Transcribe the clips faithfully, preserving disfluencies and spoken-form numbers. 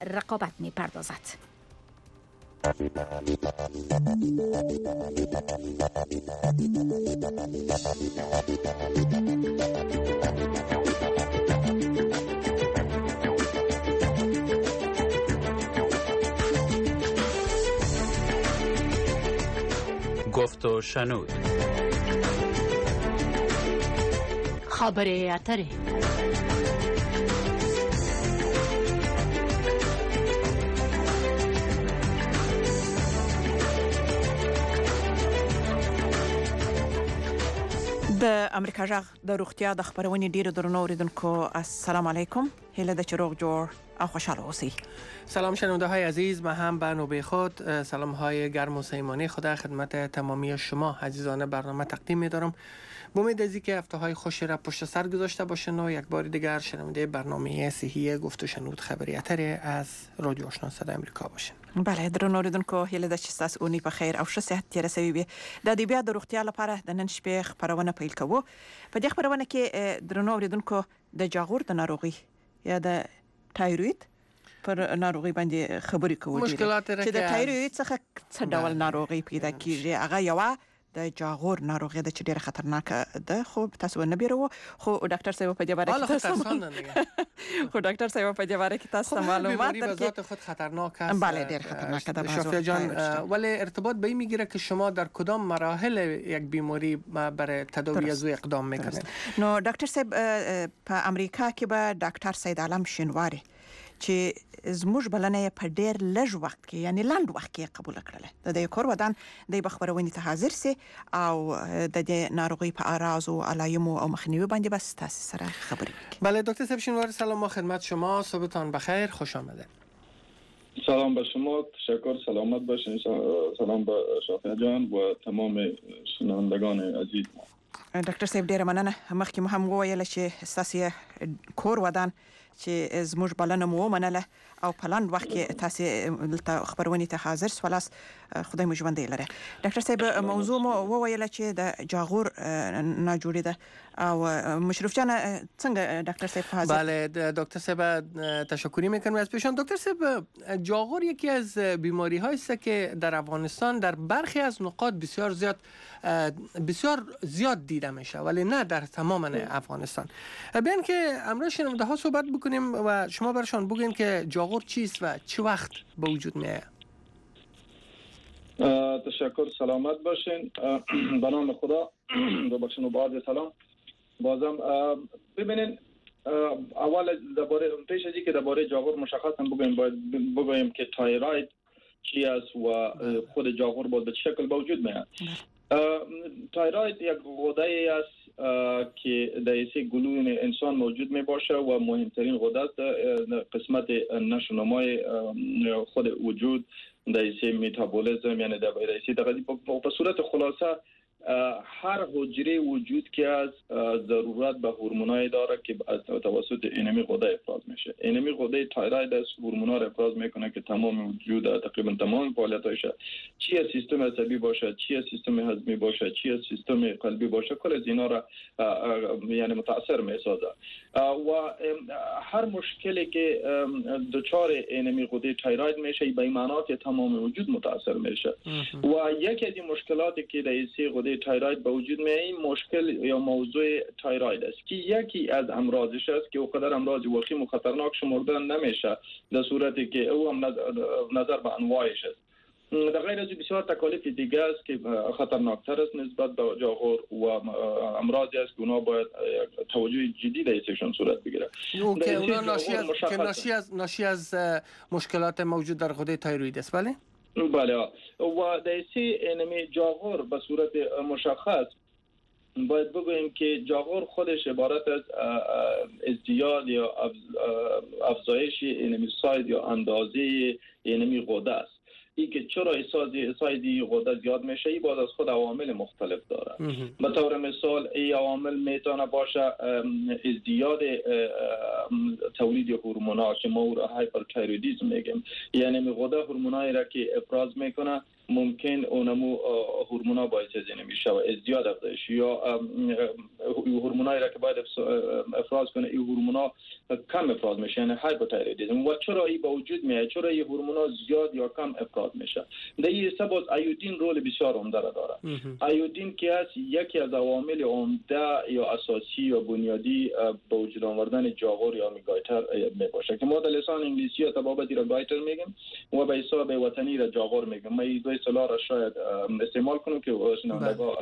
رقابت می پردازد. گفت و شنود. خبر اتره. د امریکا جغ د روغتیا د خبرونې ډیرو درنو اوریدونکو السلام علیکم. هیله ده چې روغ جوړ او خوشحال اوسئ. سلام شنونده های عزیز، من هم به نوبه خود سلام های گرم و صمیمانه خدا خدمت تمامی شما عزیزان برنامه تقدیم می دارم. با امید از اینکه هفته های خوشی را پشت سر گذاشته باشین و یک بار دیگر شنونده برنامه صحی گفت و شنود خبری اتر از رادیو آشنا صدای امریکا باشین. بله درنو اوریدونکو، هیله ده چې تاسو اونۍ په خیر او ښه صحت تیر شوي وي. د دې بیا د روغتیا لپاره د نن شپې خبرونه پیل کوو. په دې خبرونه کې درنو اوریدونکو د جاغور د ناروغي یا د تایروید پر ناروغي باندې خبرې کوو. مشکلات چې د تایروید څخه څه ډول ناروغي پیدا کیږي. هغه یو د جاغور ناروغي د چې ډیره خطرناکه ده، خو تاسو نه بیرو. خو ډاکټر صاحب په دې باره کې تاسو خو ډاکټر صاحب په دې باره کې تاسو معلومات درکړئ. بیماری به خود خطرناک است. بله ډیر خطرناکه ده شافیا جان، ولی ارتباط به این میگیره که شما در کدام مراحل یک بیماری برای تداوی از او اقدام میکنید. نو ډاکټر صاحب په امریکا کې به ډاکټر سید عالم شینواری چې زموږ بلنه په ډیر لږ وخت کې یعنی لاند وخت کې قبول کړله. د دې کور ودان د خبرونې ته حاضر سي او د دې ناروغي په اعراض او علایمو او مخنیوي باندې بس تاسو سره خبرې وکړي. بله دکتر صاحب شینواری، سلام خدمت شما، صبحتان بخیر، خوش آمدید. سلام به شما، تشکر، سلامت باشین. سلام به شافیا جان و تمام شنوندگان عزیز ما. ډاکټر صاحب ډیر مننه. مخکې مو هم وویل چې تاسو کور ودان چې زموږ بلنه مو ومنله او په لاند وخت کې تاسو دلته خبرونې ته حاضر سوالاست. خدای مو ژوندی لري. ډاکټر صاحب موضوع مو وویل چې د جاغور ناجوړي ده او مشرف جان څنګه ډاکټر صاحب حاضر؟ بله دکتر صاحب تشکری میکنم از پیشان. دکتر صاحب جاغور یکی از بیماری هایی است که در افغانستان در برخی از نقاط بسیار زیاد بسیار زیاد دیده میشه ولی نه در تمام افغانستان. بیان که امروز شنونده ها صحبت بکنیم و شما برشان بگین که جاغور چیست و چه وقت به وجود میاد. تشکر، سلامت باشین. به نام خدا. دو بخشن و بعد سلام. بازم ببینین اول درباره پیش از اینکه درباره جاغور مشخصا بگویم باید بگویم که تایروید چی است و خود جاغور باید به چه شکل به وجود میاد. تایروید یک غده است که در ایسه گلوی انسان موجود می باشه و مهمترین غده است قسمت نشو نمای خود وجود در ایسه میتابولیزم، یعنی در ایسه دقیقی به صورت خلاصه هر حجره وجود که از ضرورت به هورمونای داره که از توسط اینمی غده افراز میشه. اینمی غده تایروید است، هورمونا را افراز میکنه که تمام وجود تقریبا تمام فعالیتایش، چی از سیستم عصبی باشه، چی از سیستم هضمی باشه، چی از سیستم قلبی باشه، کل از اینا را یعنی متاثر میسازه. و هر مشکلی که دچار اینمی غده تایروید میشه به ایمانات تمام وجود متاثر میشه. و یکی از این مشکلاتی که در ایسه غده تایروید به وجود میاد این مشکل یا موضوع تایروید است که یکی از امراضش است که اوقدر امراض وخیم و خطرناک شمرده نمیشه در صورتی که او هم نظر به انواعش است. در غیر از بسیار تکالیف دیگه است که خطرناکتر است نسبت به جاغور و امراضی است که اونا باید توجه جدی در ایشون صورت بگیره. که اونا ناشی از که ناشی از ناشی از مشکلات موجود در غده تایروید است. بله بله و در سی انمی جاغور به صورت مشخص باید بگوییم که جاغور خودش عبارت از ازدیاد یا افزایش انمی ساید یا اندازه انمی غده است. این که چرا سایدی غده زیاد میشه این باز از خود عوامل مختلف داره. به طور مثال این عوامل میتونه باشه ازدیاد تولید هورمونا که ما او را هایپرتایرویدیسم میگیم، یعنی غده هورمونایی را که افراز میکنه ممکن اونمو هورمونا باعث از این میشه و ازدیاد افزایش یا هورمونایی را که باید افراز کنه این هورمونا کم افراز میشه، یعنی هایپوتایرویدیسم. و چرا این با وجود میاد؟ چرا این هورمونا زیاد یا کم افراز میشه؟ در این سبب ایودین رول بسیار عمده داره. ایودین که است یکی از عوامل عمده یا اساسی یا بنیادی به وجود آوردن جاغور یا گایتر میباشه که ما در لسان انگلیسی یا تبابتی را گایتر میگیم و به حساب وطنی را جاغور میگیم. ما این دو اصطلاح را شاید استعمال کنم که شنوندگان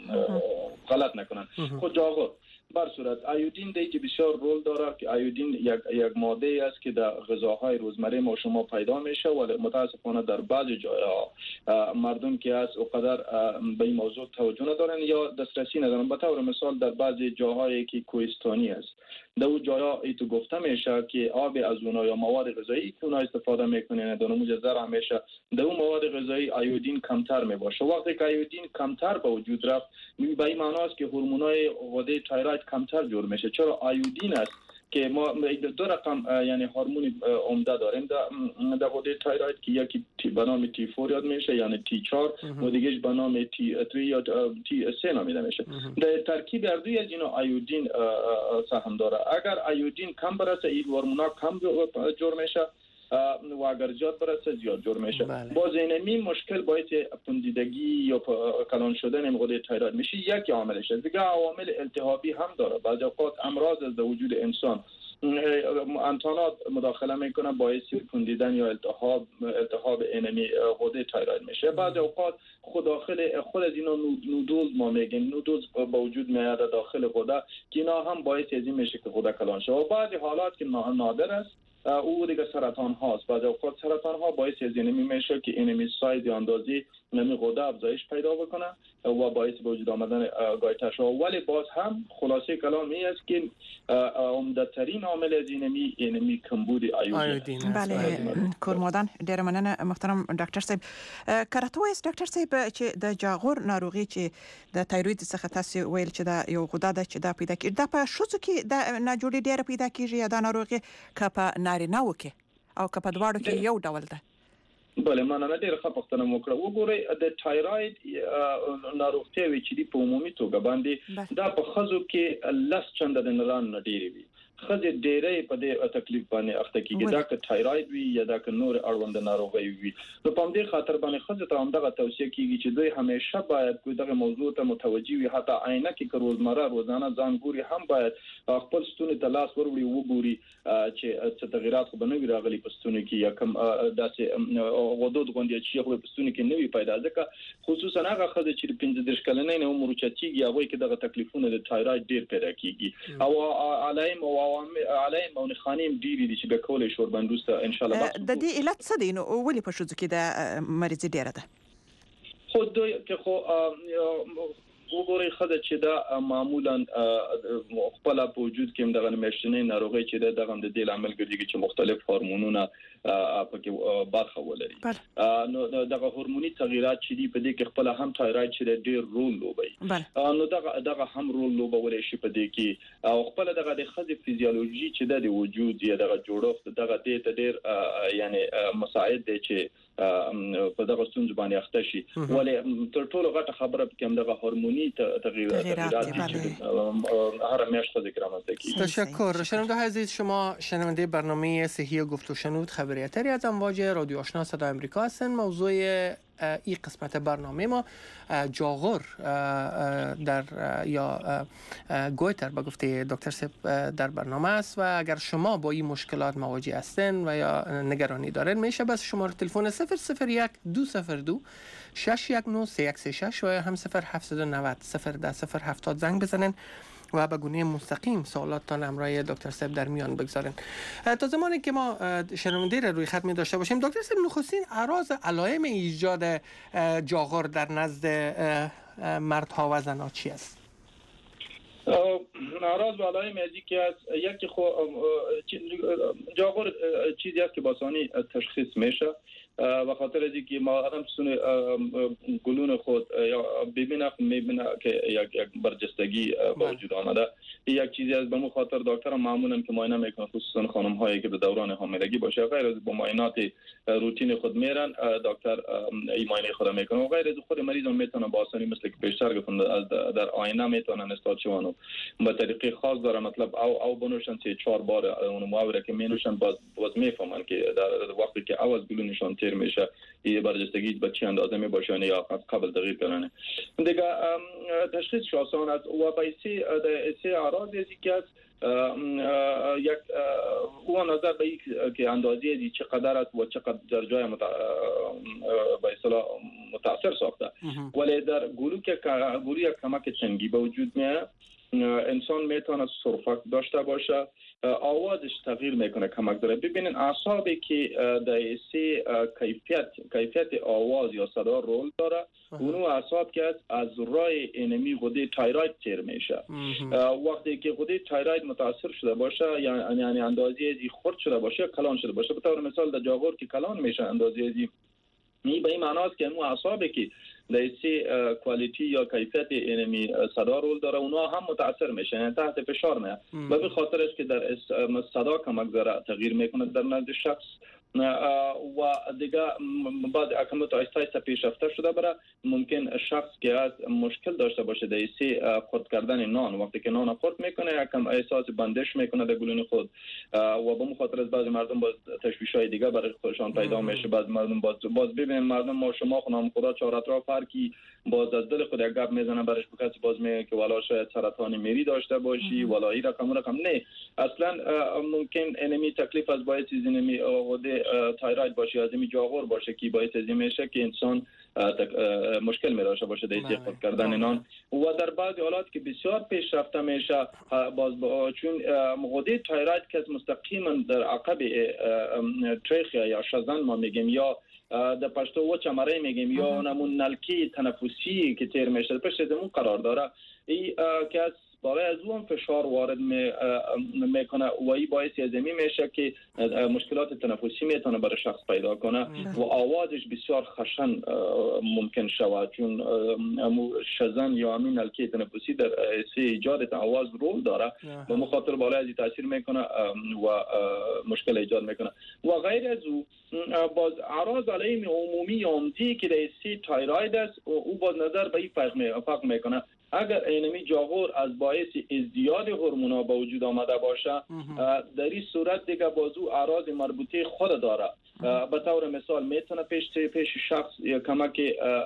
غلط نکنن. خود جاغور بر صورت ایودین دیگه بسیار رول داره که ایودین یک یک ماده است که در غذاهای روزمره ما شما پیدا میشه و متاسفانه در بعضی جاها مردم که از اونقدر به این موضوع توجه ندارن یا دسترسی ندارن. به طور مثال در بعضی جاهایی که کوهستانی است در اون جاها ایتو گفته میشه که آب از اونها یا مواد غذایی که اونها استفاده میکنن در اونجا زرع میشه در اون مواد غذایی ایودین کمتر میباشه. وقتی که ایودین کمتر به وجود رفت به این معنی است که هورمونای غده تایروید کمتر جور میشه. چرا ایودین است که ما دو رقم یعنی هورمون عمده داریم در غده تایروید که یکی به نام تی چهار یاد میشه یعنی تی چهار و دیگهش به نام تی سه یا تی سه نامیده میشه. در ترکیب هر دوی از اینا ایودین سهم داره. اگر ایودین کم برسه این هورمونا کم جور میشه و اگر زیاد برسه زیاد جور میشه. بله. باز اینمی مشکل باعث پوندیدگی یا کلان شدن غده تایروید میشه. یک عاملش دیگه عوامل التهابی هم داره. بعضی اوقات امراض از وجود انسان انتانات مداخله میکنه باعث پوندیدن یا التهاب التهاب اینمی غده تایروید میشه. بعضی اوقات خود داخل خود از اینا نودوز ما میگیم نودوز با وجود میاد داخل غده که اینا هم باعث از این میشه که غده کلان شه. و بعضی حالات که نادر است او دیگه سرطان هاست. بعضی اوقات سرطان ها باعث از اینمی میشه که اینمی سایز اندازی نمی غده افزایش پیدا بکنه و باعث به وجود آمدن گایتر شو. ولی باز هم خلاصه کلام این است که عمده ترین عامل از اینمی اینمی کمبود ایودین. بله کورمودان ډیر مننه محترم ډاکټر صاحب. کارته وایي ډاکټر صاحب چې د جاغور ناروغي چې د تایروید څخه تاسو ویل چې دا یو غده ده چې دا پیدا کیږي دا په شوڅو کې د ناجوړي ډیر پیدا کیږي یا دا ناروغي کپه نارینه وکي او کپه دواړو کې یو ډول ده؟ بله مننه ډیره ښه پوښتنه مو کړه. وګورئ د تایروید ناروغتیا وی چې دی په عمومي توګه باندې دا په خزو کې لس چنده د نران نه ډیری وي. خزه ډیره په دې تکلیف باندې اخته کیږي دا که تایروید وي یا دا که نور اړوند ناروغي وي. نو په دې خاطر باندې خزه ته هم دغه توصیه کیږي چې دوی همیشه باید کوم دغه موضوع ته متوجي وي. حتی عینه کې که روزمره روزانه ځان ګوري هم باید خپل ستوني ته لاس وروړي وګوري چې څه تغیرات خو بنوي راغلي په ستوني کې یا کوم داسې غدود غونډي چې خو په ستوني کې نوي پیدا ځکه خصوصا هغه خزه چې پنځه دېرش کلنې نه عمر چتیږي هغه کې دغه تکلیفونه د تایروید ډیر پیدا کیږي او علایم او علایم او خانیم ډیری دي چې به کولې شوربندوسته ان شاء الله. د دې علت څه دی نو ولې په شوځو کې د مریض ډیره ده؟ خو دوی که خو وګورئ خدای چې دا معمولا خپل په وجود کې دغه میشتنې ناروغي چې دغه د دې عامل ګرځي چې مختلف هورمونونه پکې برخه ولري. نو دغه هورموني تغیرات چې دی په دې کې خپل هم تایروید چې ډېر رول لوبي نو دغه دغه هم رول لوبولای شي په دې کې او خپل دغه د خزي فزیولوژي چې د وجود یا دغه جوړښت دغه دې ته ډېر یعنی مساعد دی چې په دغه ستونزې باندې اخته شي. ولې تر ټولو غټه خبره کوم دغه هورموني تغییرات هر میاشت ذکر رامنده کی. تشکر. شنونده عزیز شما شنونده برنامه صحی گفت و شنود خبریتری از امواج رادیو آشنا صدای آمریکا هستند. موضوع این قسمت برنامه ما جاغور در یا گویتر به گفته دکتر سپ در برنامه است و اگر شما با این مشکلات مواجه هستین و یا نگرانی دارین میشه بس شماره تلفن صفر صفر یک دو صفر دو شش یک نه سه یک سه شش و هم صفر هفت نه صفر صفر ده صفر هفتاد زنگ بزنین و به گونه مستقیم سوالاتتان همراه دکتر سپ در میان بگذارین. تا زمانی که ما شنونده را روی خط می داشته باشیم دکتر سپ نخستین اعراض علائم ایجاد جاغور در نزد مردها و زنها چی است؟ اعراض و علائم ازی که از یکی خو جاغور چیزی است که با آسانی تشخیص میشه و خاطر از اینکه ما آدم سون گلون خود یا ببینه میبینه که یک یک برجستگی با وجود آمده یک چیزی از به خاطر دکتر معمولا که معاینه میکنه، خصوصا خانم هایی که به دوران حاملگی باشه غیر از با معاینات روتین خود میرن دکتر این معاینه خود میکنه و غیر از خود مریض هم میتونه با آسانی مثل که پیشتر گفتم در آینه میتونن استاد شوانو به طریقه خاص داره مطلب او او بنوشن سه چهار بار اون معاوره که مینوشن باز باز میفهمن که در وقتی که اول گلونشون تیر میشه یه برجستگی به چه اندازه می باشه یا قبل تغییر کنه دیگه تشخیص آسان است و بایسی سی اعراض که یک او نظر به این که اندازه دی چقدر است و چقدر در جای به اصطلاح متاثر ساخته ولی در گلو که گلو یک کمک تنگی به وجود میاد انسان میتونه سرفک داشته باشه، آوازش تغییر میکنه کمک داره. ببینین اعصابی که در سی کیفیت کیفیت آواز یا صدا رول داره اونو اعصاب که از رای انمی غده تایروید تیر میشه. وقتی که غده تایروید متاثر شده باشه یعنی یعنی اندازه ازی خرد شده باشه کلان شده باشه، به طور مثال در جاغور که کلان میشه اندازه ازی می به این معناست که اون اعصابی که لیسی کوالیتی یا کیفیت انمی صدا رول داره اونا هم متاثر میشن، یعنی تحت فشار میاد و به خاطر است که در صدا کمک داره تغییر میکنه در نزد شخص و دیگه بعد اکمت آیسته آیسته پیشرفته شده برای ممکن شخص که از مشکل داشته باشه در ایسی خورد کردن نان، وقتی که نان خورد میکنه یکم احساس بندش میکنه در گلون خود و به مخاطر از بعضی مردم باز تشویش‌های دیگه برای خودشان پیدا میشه. بعض مردم باز باز ببین مردم ما شما خونم خدا چهار اطراف فرقی باز از دل خود یک گپ میزنه برش کسی باز میگه که والا شاید سرطان میری داشته باشی والا این رقم رقم نه، اصلا ممکن انمی تکلیف از باعث انمی غده تایروید باشه از این جاغور باشه که باعث از میشه که انسان مشکل می داشته باشه در خود کردن نان و در بعضی حالات که بسیار پیشرفته میشه باز با چون غده تایروید که مستقیما در عقب تریخیا یا شزن ما میگیم یا در پشتو و چمره میگیم یا نمون نلکی تنفسی که تیر میشه پشت زمون قرار داره ای که برای از اون فشار وارد میکنه و این باعث ازمی میشه که مشکلات تنفسی میتونه برای شخص پیدا کنه و آوازش بسیار خشن ممکن شود چون شزن یا همین نلکه تنفسی در سی ایجاد آواز رول داره و مخاطر بالای ازی تاثیر میکنه و مشکل ایجاد میکنه و غیر از او باز اعراض علائم عمومی عمدی که در سی تایروید است او باز نظر به این فرق میکنه. اگر اینمی جاغور از باعث ازدیاد هورمونا با وجود آمده باشه در این صورت دیگه بازو اعراض مربوطه خود داره. به طور مثال میتونه پیش پیش شخص کمک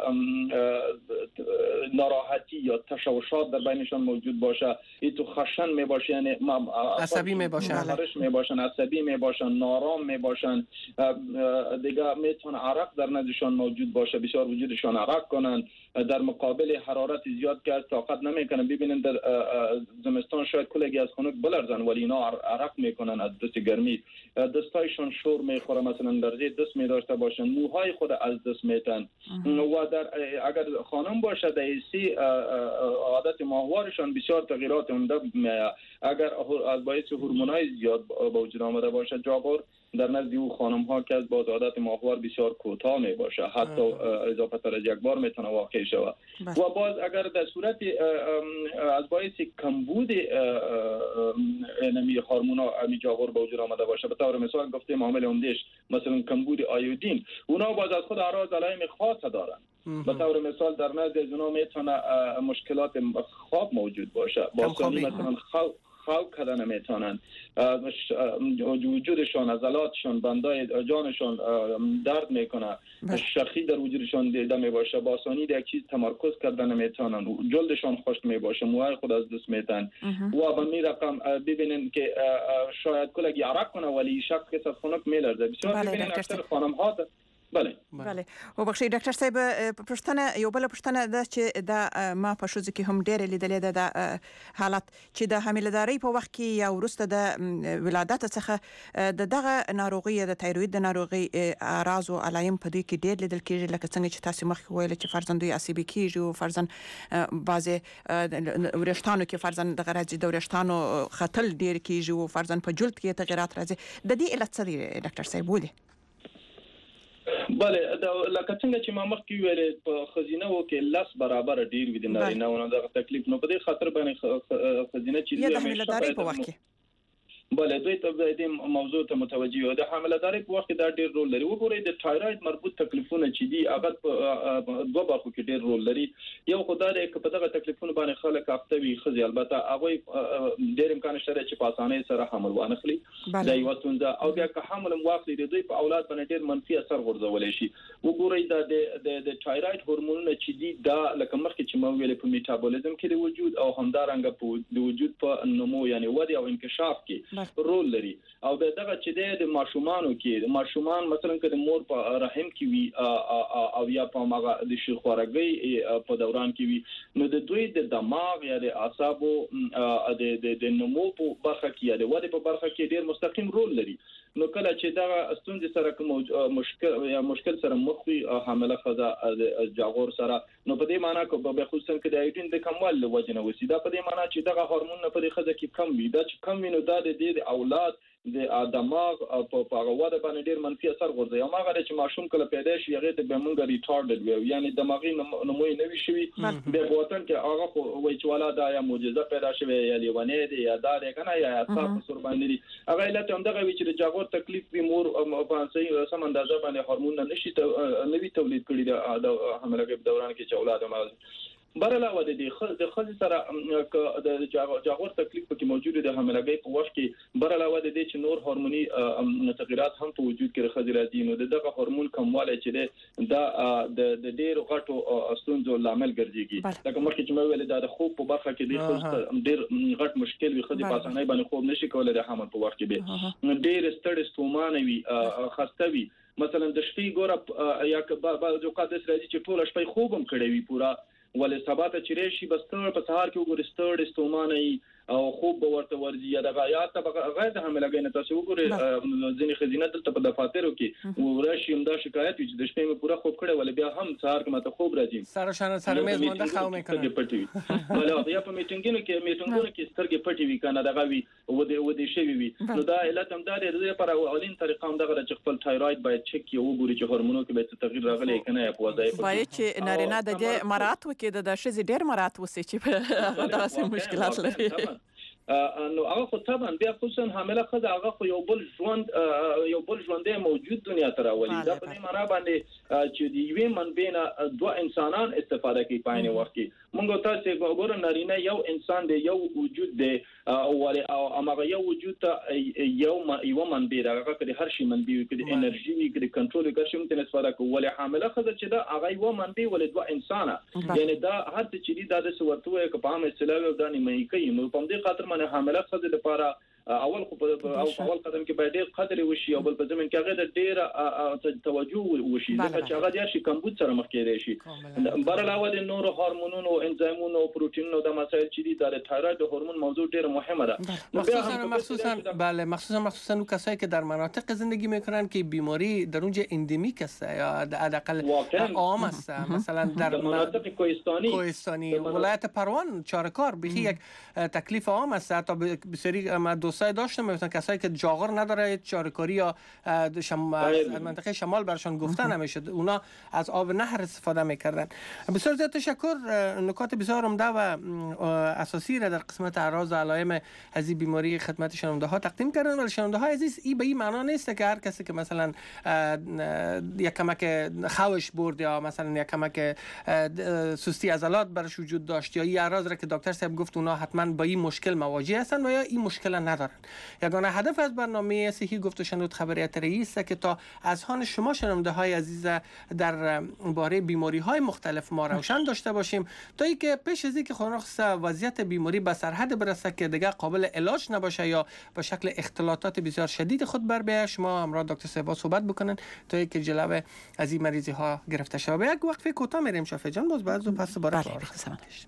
ناراحتی یا تشوشات در بینشان موجود باشه، این تو خشن می باشه یعنی عصبی می باشن خارش می باشن عصبی می باشن نارام می باشن دیگه میتونه عرق در نزدشان موجود باشه بسیار وجودشان عرق کنن در مقابل حرارت زیاد که از طاقت نمیکنن. ببینن در زمستان شاید کلگی از خنک بلرزن ولی اینا عرق میکنن از دست گرمی، دستایشون شور میخوره مثلا درجه دست می داشته باشن موهای خود از دست میتن و در اگر خانم باشه در ایسی عادت ماهوارشان بسیار تغییرات عمده میاد. اگر از باعث هورمونای زیاد با وجود آمده باشه جاغور در نزد او خانم ها که از باز عادت ماهوار بسیار کوتاه می باشه حتی اضافه تر از یک بار میتونه واقع شود و باز اگر در صورت از باعث کمبود نمی هورمونا می جاغور با وجود آمده باشه به طور مثال گفتیم عامل عمدهش مثلا کمبود آیودین اونا باز از خود اعراض علائم خاص دارن. به طور مثال در نزد از اونا میتونه مشکلات خواب موجود باشه با مثلا خواب خواب کردن میتونن وجودشان عضلاتشان بندای جانشان درد میکنه شخی در وجودشان دیده میباشه با آسانی در یک چیز تمرکز کردن میتونن جلدشان خشک میباشه موهای خود از دست میتن و به می رقم ببینن که شاید کلگی عرق کنه ولی شخص که خنک میلرزه بسیار ببینن اکثر خانم ها بله بله او بخښي ډاکټر صاحب پښتنه یو بل پښتنه د چې د ما په شوز کې هم ډېر لیدلې د حالت چې د حاملداري په وخت کې یا ورسته د ولادت څخه د دغه ناروغي د تایروید د ناروغي اعراض او علایم په دې کې ډېر لیدل کېږي لکه څنګه چې تاسو مخکې ویل چې فرزندوی عصبي کېږي او فرزند بعضه ورشتانو کې فرزند د غراځي د ورشتانو خطل ډېر کېږي او فرزند په جلد کې تغیرات راځي د دې علت څه دی ډاکټر صاحب ولې بله دا لکه څنګه چې ما مخکې ویل په خزینه و کې لاس برابر ډیر وي د نارینه او د تکلیف نو په دې خاطر باندې خزینه چې یا د حاملداري په وخت کې بله دوی ته د دې موضوع ته متوجي او د حاملداري په وخت کې دا ډیر رول لري وګورئ د تایروید مربوط تکلیفونه چې دي هغه په دوه برخو کې ډیر رول لري یو خدای دې په دغه تکلیفونه باندې خلک افتوي خزي البته هغه ډیر امکان شته چې په اسانۍ سره حمل وانخلي دا یو څنګه او بیا که حمل واخلي د دوی په اولاد باندې ډیر منفي اثر غورځولای شي وګورئ دا د د تایروید هورمونونه چې دي دا لکه مخکې چې مو ویل په میټابولیزم کې د وجود او همدارنګه په د وجود په نمو یعنی ودې او انکشاف کې رول لري او دغه چې د ماشومانو کې د ماشومان مثلا که د مور په رحم کې وي او یا په ماغه د شخورګي په دوران کې وي نو د دوی د دماغ یا د اعصابو د د نمو په برخه کې یا د ودې په برخه کې ډیر مستقیم رول لري نو کله چې دا ستونزې سره کوم مشکل یا مشکل سره مخ وي حامله خزه د جاغور سره نو په دې معنی کې به خصوصا کې د ایډین د کموال وجنه وسی دا په دې معنی چې دغه هورمون په دې خزه کې کم وي دا چې کم وي نو دا د د اولاد د دماغ په پاغواده باندې ډیر منفي اثر غورځي او ماغه چې ماشوم کله پیدا شي هغه ته به مونږ ریټارډډ وي یعنی دماغي نموي نه وي شوی به وطن کې هغه خو وای چې ولا دا یا معجزه پیدا شوی یا لیوانه دی یا دا کنه یا اصحاب سر باندې هغه علت هم دغه وی چې د جاغور تکلیف به مور په صحیح سم اندازه باندې هورمون نشي نوي تولید کړي د حمله کې دوران کې چې اولاد هم برعلاوه د دې د خځې سره د جاغور تکلیف پکې موجود د حاملګۍ په وخت کې برعلاوه د دې چې نور هورموني تغیرات هم په وجود کې خځې راځي نو دغه هورمون کموالی چې دا د ډېر غټو ستونزو لامل ګرځي لکه مخکې چې مې ویل دا د خوب په برخه کې د ډېر غټ مشکل وي خځې په اسانۍ باندې خوب نشي کولای د حمل په وخت کې به ډېر ستړي ستومانه وي خسته وي مثلا د شپې ګوره یا بعض اوقات راځي چې ټول شپه خوب هم کړی وي پورا ولې سبا ته چې شي بس تر په سهار کې وګورئ ستړي ستومانه او خوب به ورته ورځي یا د غایات ته غیر د حاملګۍ نه تاسو وګورئ ځینې خزینه دلته په دفاترو کې ورشي هم دا شکایت وي چې د شپې مې پوره خوب کړی ولې بیا هم سهار کې ماته خوب راځي سره شان سره مې مونږ خاو مې کړم ولې یا په میټینګونو کې میټینګونو کې سترګې پټې وي کنه دغه وي و دې و دې شی وي نو دا علت هم دا لري لپاره اولین طریقه هم دغه چې خپل تایروید باید چک کې وګوري چې هورمونو کې به تغییر راغلی کنه یا په وظایف باید چې نارینه د دې مرات وکړي د شې ډېر مرات وسی چې هغه داسې مشکلات لري نو هغه خو طبعا بیا خصوصا حامله خزه هغه خو یو بل ژوند یو بل ژوندې موجود دنیا ته راولي دا په دې معنا باندې چې دی وی من بین دوه انسانان استفاده کوي په عین وخت کې مونږ تاسو وګورئ نارینه یو انسان دی یو وجود دی او او هغه یو وجود ته یو یو منبع هغه کړي هر شي منبع کړي انرژي کړي کنټرول کړي چې موږ استفاده کوو ولې حامله خزه چې دا هغه یو منبع ولې دوه انسان یعنی دا هر څه چې دا د سورتوي کپام اصطلاح د نیمه کوي نو په دې خاطر باندې حامله خزه لپاره اول خو په اول قدم کې باید ډېر قدر وشي او بل په زمين کې هغه ډېر توجه وشي ځکه چې هغه د شي کمبود سره مخ کېږي شي برعلاوه د نور هورمونونو انزایمونو پروتینونو د مسایل چې دي د تایروید هورمون موضوع ډېر مهمه ده مخصوصا مخصوصا بله مخصوصا مخصوصا کسایی که در مناطق زندگی میکنن که بیماری در اونجا اندمیک است یا حداقل عام است مثلا در مناطق کوهستانی کوهستانی ولایت پروان چارکار بخی یک تکلیف عام است تا بسیاری دوستای داشتم مثلا کسایی که جاغور نداره چارکاری یا شم... از منطقه شمال برشان گفتن نمیشد اونا از آب نهر استفاده میکردن بسیار زیاد تشکر نکات بسیار عمده و اساسی را در قسمت اعراض و علائم از این بیماری خدمت شنونده ها تقدیم کردن ولی شنونده ها عزیز این به این معنا نیست که هر کسی که مثلا یک کمک خوش برد یا مثلا یک کمک سستی عضلات برش وجود داشت یا این اعراض را که دکتر صاحب گفت اونا حتما با این مشکل مواجه هستن و یا این مشکل ندارن دارند. یگانه هدف از برنامه صحی گفت و شنود خبری اتری است که تا از آن شما شنونده های عزیز در باره بیماری های مختلف ما روشن داشته باشیم تا اینکه پیش از اینکه خلاص وضعیت بیماری به سرحد برسه که دیگه قابل علاج نباشه یا به شکل اختلالات بسیار شدید خود بر بیاید، شما همراه دکتر صاحب صحبت بکنن تا اینکه جلوه از این مریضی ها گرفته شود. به یک وقفه کوتاه میریم شفیع جان، باز بعد پس دوباره کار خواهیم داشت.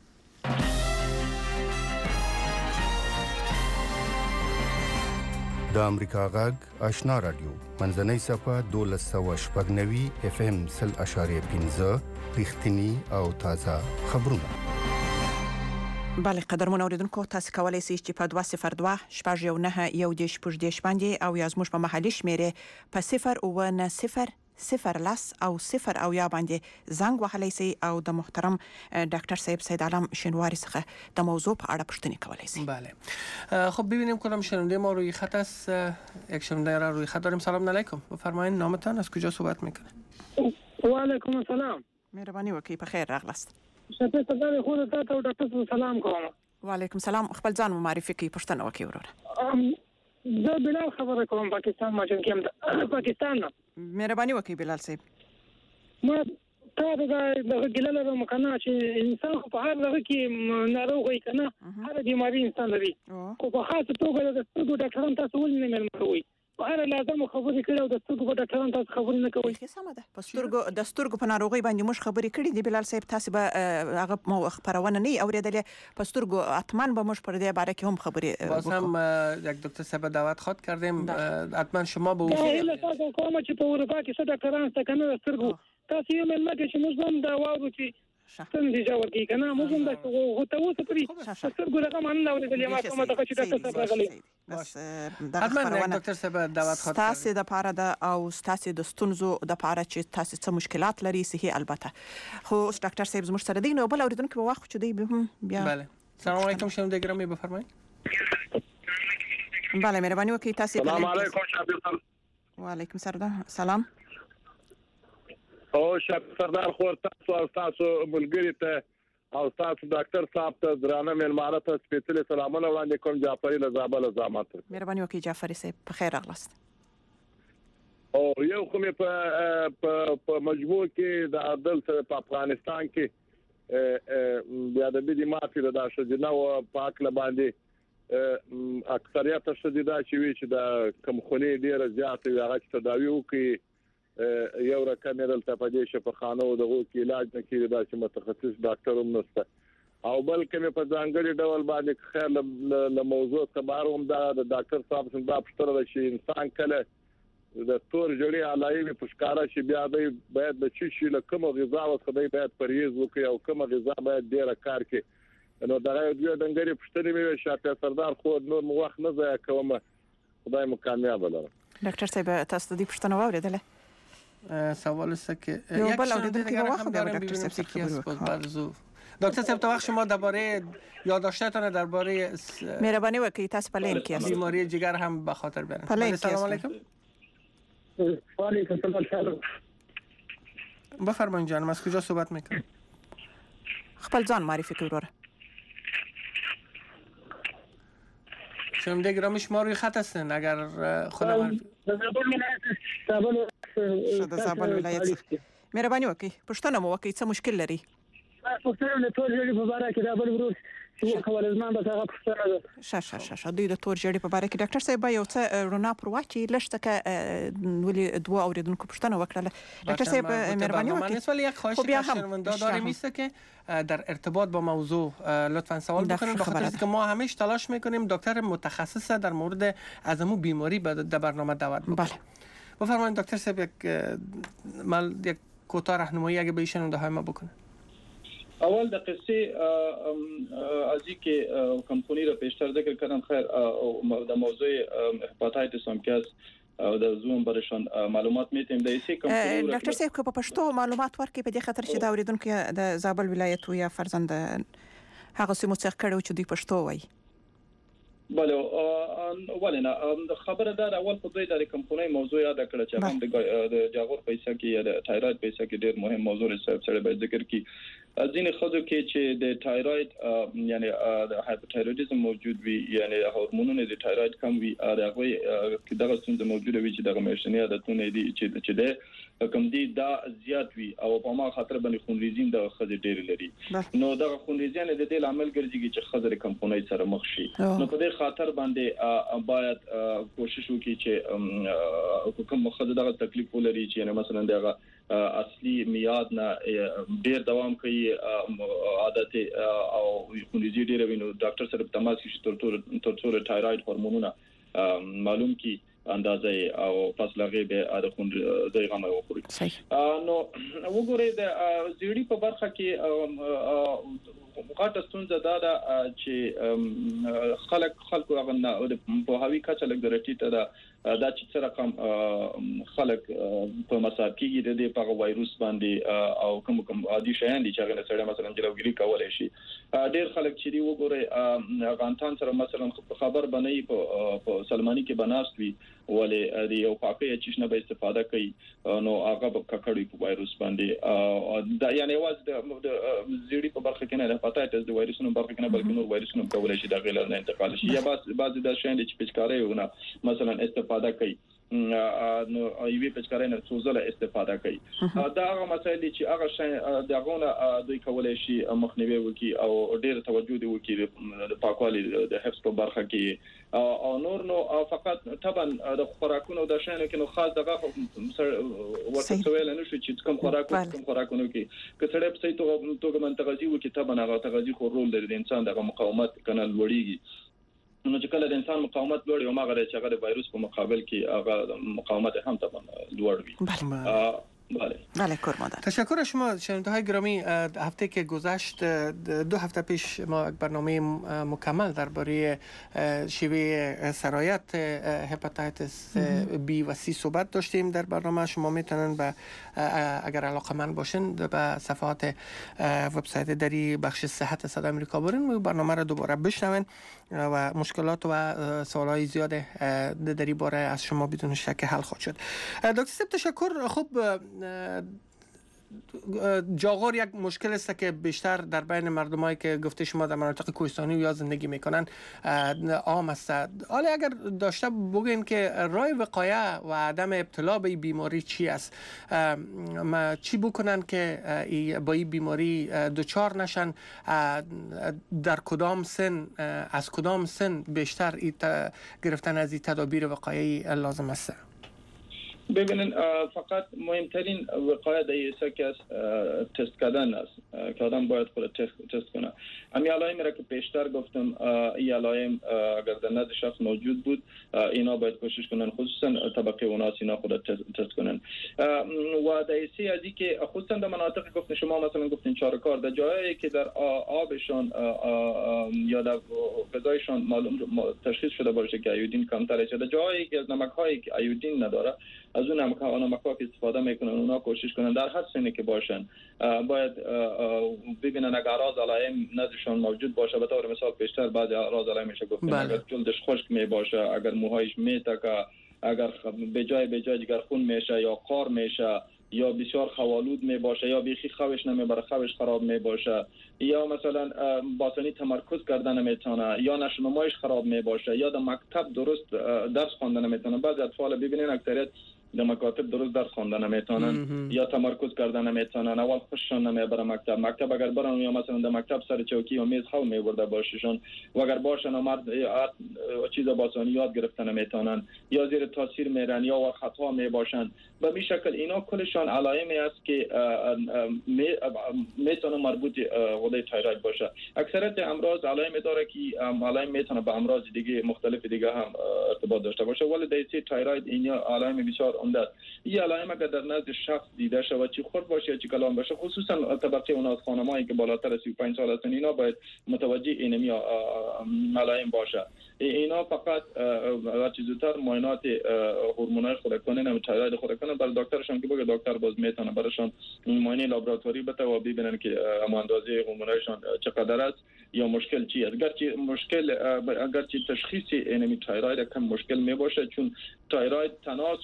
د امریکا غږ آشنا رادیو منځنۍ صفحه دولس سوه شپږ نوي اف ام سل اشاریه پنځه رښتینی او تازه خبرونه. بله قدرمن اوریدونکو، تاسو کولی شئ چې په دوه صفر دوه شپږ یو نه یو دېرش شپږ دېرش باندې او یا زموږ په محلي شمیرې په صفر اووه نه صفر صفر لس او صفر او یا باندې زنګ وهلی شئ او د محترم ډاکټر صاحب سید عالم شینواری څخه د موضوع په اړه پوښتنې کولی شئ. بله خب ببینیم کدام شنونده ما روی خط است. یک شنونده را روی خط داریم. سلام علیکم، بفرمایید نامتان، از کجا صحبت میکنید؟ و علیکم السلام. مهرباني وکړئ، په خیر راغلاست. شپه صدر خود ته او ډاکټر سلام کوم. وعلیکم سلام، خپل ځان معرفي کړئ، پوښتنه وکړئ وروره. زه بلال خبره کوم، پاکستان ما چې کوم پاکستان نه. مهرباني وکړئ بلال صاحب. ما تا د ګلل له مکنه چې انسان په هر دغه کې ناروغي کنه، هر بیماری انسان لري. خو په خاصه توګه د سترګو ډاکټران تاسو ولې نه ملمروي؟ په هر لازم خبرې کړو د سترګو په ډاکټران تاسو خبرې نه کوي. سمه ده، په سترګو د سترګو په ناروغي باندې موږ خبرې کړې دي بلال صاحب، تاسو به هغه مو خبرونه نه اوریدلې. په سترګو اتمن به موږ پر دې باره کې هم خبرې باز هم یک دکتر صاحب دعوت خواد کردیم، حتما شما به اون تاسو کوم چې په اروپا کې څه ډاکټران څه کنه سترګو تاسو یې ملت چې موږ هم دا واورو چې څنګه جوړ کی کنه موږ هم دا هو ته اوس پرې سترګو رقم نه اورېدلې ما کومه دغه چې ډاکټر صاحب راغلی. بس دا خبرونه ډاکټر صاحب دعوت خواد تاسو د پاره د او تاسو د ستونزو د پاره چې تاسو څه مشکلات لري صحیح البته. خو اوس ډاکټر صاحب زموږ سره دی نو بل اوریدونکو په وخت چې دی بیا. بله سلام علیکم شنونده گرامی، بفرمایید. بله مهرباني وکړئ تاسو. سلام علیکم شابیر. وعلیکم سلام. او شپ سردار خور تاسو او تاسو ملګری ته او تاسو ډاکټر صاحب ته درانه ملمانه ته سپیشل سلامونه وړاندې کوم. جعفری لزابل زامات. مهرباني وکړئ جعفری صاحب، په خیر راغلاست. او یو کوم په په مجموع کې د عدل په افغانستان کې بیا د بيدی مافي د شجنه او پاک لباندې اکثریت شدیده چې وی چې د کمخونی ډیره زیات هغه تداوی وکي یو رقم دلته په دې شفاخانه او دغه کې علاج نه کیږي دا چې متخصص ډاکټر هم نشته او بلکې په ځانګړي ډول باندې خیر له موضوع خبر هم دا د ډاکټر صاحب څخه دا پښتنه شي انسان کله د تور جوړي علایي په ښکارا شي بیا د باید د چی شي له کوم غذا او خدای باید پرهیز وکړي او کوم غذا باید ډیره کار کوي نو دا یو دنګري پښتنه مې شاته سردار خو نور مو وخت نه ځای کوم. خدای مو کامیاب لره. ډاکټر صاحب تاسو دې پښتنه واوریدله؟ سوال است که یک شنونده دیگر هم داریم ببینیم که کی است. دکتر صاحب تا وقت شما درباره یادداشتتون درباره مهربانی وکړئ تاسو په لین کې است. بیماری جگر هم به خاطر بیارین. سلام علیکم. و علیکم السلام. بفرمایید جانم، از کجا صحبت میکنید؟ خپل ځان معرفی کړئ وروره. شنونده گرامی شما روی خط هستن اگر خودم د زابل ولایت مهرباني وکړئ پښتنه مو وکړئ څه مشکل لري؟ پښتنه له تور جړې په باره کې دا بل ورور چې خبرزمان به هغه پښتنه ده. شه شه شه شه دوی د تور جړې په باره کې ډاکټر صاحب یو څه رونا پر واچي لښته ولی دوه اوریدونکو پښتنه وکړه. ډاکټر صاحب مهرباني وکړئ. ولی یک خواهش از شنونده داریم است که در ارتباط با موضوع لطفا سوال بکنید بخاطر اینکه ما همیشه تلاش میکنیم دکتر متخصص در مورد از امو بیماری در برنامه دعوت بکنیم. بله بفرمایید دکتر صاحب یک مال یک کوتاه راهنمایی اگه به شنونده های ما بکنه. اول د قصې از اینکه کمپانی را پیشتر ذکر کردم خیر در موضوع هپاتایتس امکیاز او د زوم برشان معلومات میتیم د ایسی کمپانی ډاکټر صاحب که په پښتو معلومات ورکړي په دې خاطر چې دا اوریدونکو د زابل ولایت یا فرزند هغه سیمو څخه کړو چې دوی پښتو وایي. بله ولنه خبره ده اول په دوی د کمپنۍ موضوع یاد کړه چې هم د جاغور پیسې کې یا د تایراید پیسې کې ډېر مهم موضوع سره باید ذکر کی از این خودو که چې د تایروید یعنی د هایپرتایرویدزم موجود وي یعنی هورمونونه د تایروید کم وي هغه کې دغه ستونزه موجوده وي چې دغه میاشتنی عادتونه دي چې چې د کم دي دا زیات وي او په ما خاطر باندې خونریزي د خځې ډېر لري نو دغه خونریزي نه د دې عامل ګرځي چې خځې کمپونای سره مخ شي نو په دې خاطر باندې باید کوشش وکړي چې کوم خځې دغه تکلیف ولري چې مثلا دغه اصلي میاد نه ډیر دوام کوي عادت او خونریزي ډیر ویني ډاکټر سره تماس کې تر تر تر تایروید هورمونونه معلوم کی اندازه او فاصله به د خون د غمه وخوري نو وګورئ د زیړی په برخه کې غاټه ستونزه دا ده چې خلک خلکو هغه په هوی کچه لګ درټی ته دا دا چې سره کوم خلک په مصاب کې د دې په وایروس باندې او کوم کوم عادي شیان دي چې هغه سره مثلا جلوګری کولای شي ډیر خلک چې دی وګورئ غانتان سره مثلا خبر بنئ په سلمانی کې بناست وي ولې د یو پاکي چشنه به استفاده کوي نو هغه په ککړی په وایروس باندې دا یعنی واز د زیړی په برخه کې نه هپاتایتس د وایروسونو برخه کې نه بلکې نور وایروسونو کولای شي د غیر نه انتقال شي یا بعض بعض د شیان چې پچکاري ونه مثلا استفاده کوي نو ایوی پچکاري نه سوزله استفاده کوي دا هغه مسایل چې هغه شی دغه دوی کولای شي مخنیوي وکي او ډیر توجه دی وکي د پاکوالي د حفظ په برخه کې او نور نو فقط طبعا د خوراکونو د شینو کې نو خاص دغه ورته سوال نه شو چې کوم خوراک کوم خوراکونو کې کڅړې په سیتو توګه منتقزي وکي طبعا هغه تغذي خو رول لري د انسان دغه مقاومت کنه لوړیږي نو چې کله د انسان مقاومت لوړ یو ماغره چې هغه د وایروس په مقابل کې هغه مقاومت هم طبعا لوړ وي بله بله کورمادر تشکر از شما شنونده های گرامی هفته که گذشت دو هفته پیش ما یک برنامه مکمل درباره شیوه سرایت هپاتیتس بی و سی صحبت داشتیم در برنامه شما میتونن به اگر علاقه‌مند باشین به صفحات وبسایت دری بخش صحت صدا آمریکا برین و برنامه را دوباره بشنوین و مشکلات و سوالای زیاد دری باره از شما بدون شک حل خواهد شد. دکتر صاحب تشکر. خب جاغور یک مشکل است که بیشتر در بین مردمایی که گفته شما در مناطق کوهستانی یا زندگی میکنن عام است. حالا اگر داشته بگین که راه وقایه و عدم ابتلا به این بیماری چی است؟ ما چی بکنن که با این بیماری دچار نشن؟ در کدام سن از کدام سن بیشتر گرفتن از این تدابیر وقایعی لازم است؟ ببینید فقط مهمترین وقایه در که از تست کردن است که آدم باید خود تست کنه. امی علائم را که پیشتر گفتم این علائم اگر در نزد شخص موجود بود اینا باید کوشش کنن خصوصا طبقه اوناس اینا خود تست کنن و در سی ازی که خصوصا در مناطق گفتن شما مثلا گفتین چارکار در جایی که در آبشان یا در غذایشان معلوم تشخیص شده باشه که ایودین کمتره در جایی که از نمک‌هایی که ایودین نداره از اون نمک ها نمک‌ها که استفاده میکنن اونا کوشش کنن در هر سنی که باشن باید ببینن اگر اعراض علائم نزدشان موجود باشه به طور مثال پیشتر بعضی اعراض علائم میشه گفتن اگر جلدش خشک می باشه اگر موهایش میتکه اگر به جای به جای دیگر خون میشه یا قار میشه یا بسیار خوالود می باشه یا بیخی خوش نمیبره خوش خراب می باشه یا مثلا باطنی تمرکز کردن نمیتونه یا نشنمایش خراب می باشه یا در مکتب درست درس خواندن نمیتونه. بعضی اطفال ببینین اکثریت در مکاتب درست درس خواندن نمیتونن یا تمرکز کردن نمیتونن اول خوششون نمیبره مکتب مکتب اگر برن یا مثلا در مکتب سر چوکی و میز خو میبرده باششون و اگر باشن مرد چیز باسانی یاد گرفتن نمیتونن یا زیر تاثیر میرن یا خطا میباشن. به این شکل اینا کلشان علائمی است که میتونه مربوط غده تایروید باشه. اکثریت امراض علائمی داره که علائم میتونه به امراض دیگه مختلف دیگه هم ارتباط داشته باشه ولی دیسی تایروید اینا علائم بسیار عمده است. این علائم اگر در نزد شخص دیده شود چی خرد باشه چی کلام باشه خصوصا طبقه اون از خانمایی که بالاتر از سی و پنج سال هستن اینا باید متوجه اینمی علائم باشه. اینا فقط هرچی زودتر معاینات هورمونال خوراکانه نمی تایروید خوراکانه بر دکترشون که بگه دکتر باز میتونه براشون معاینه لابراتواری بده و ببینن که هم اندازه هورمونالشون چقدر است یا مشکل چی است. اگرچه مشکل اگرچه تشخیص اینمی تایروید کم مشکل می باشه چون تایروید تناس و کل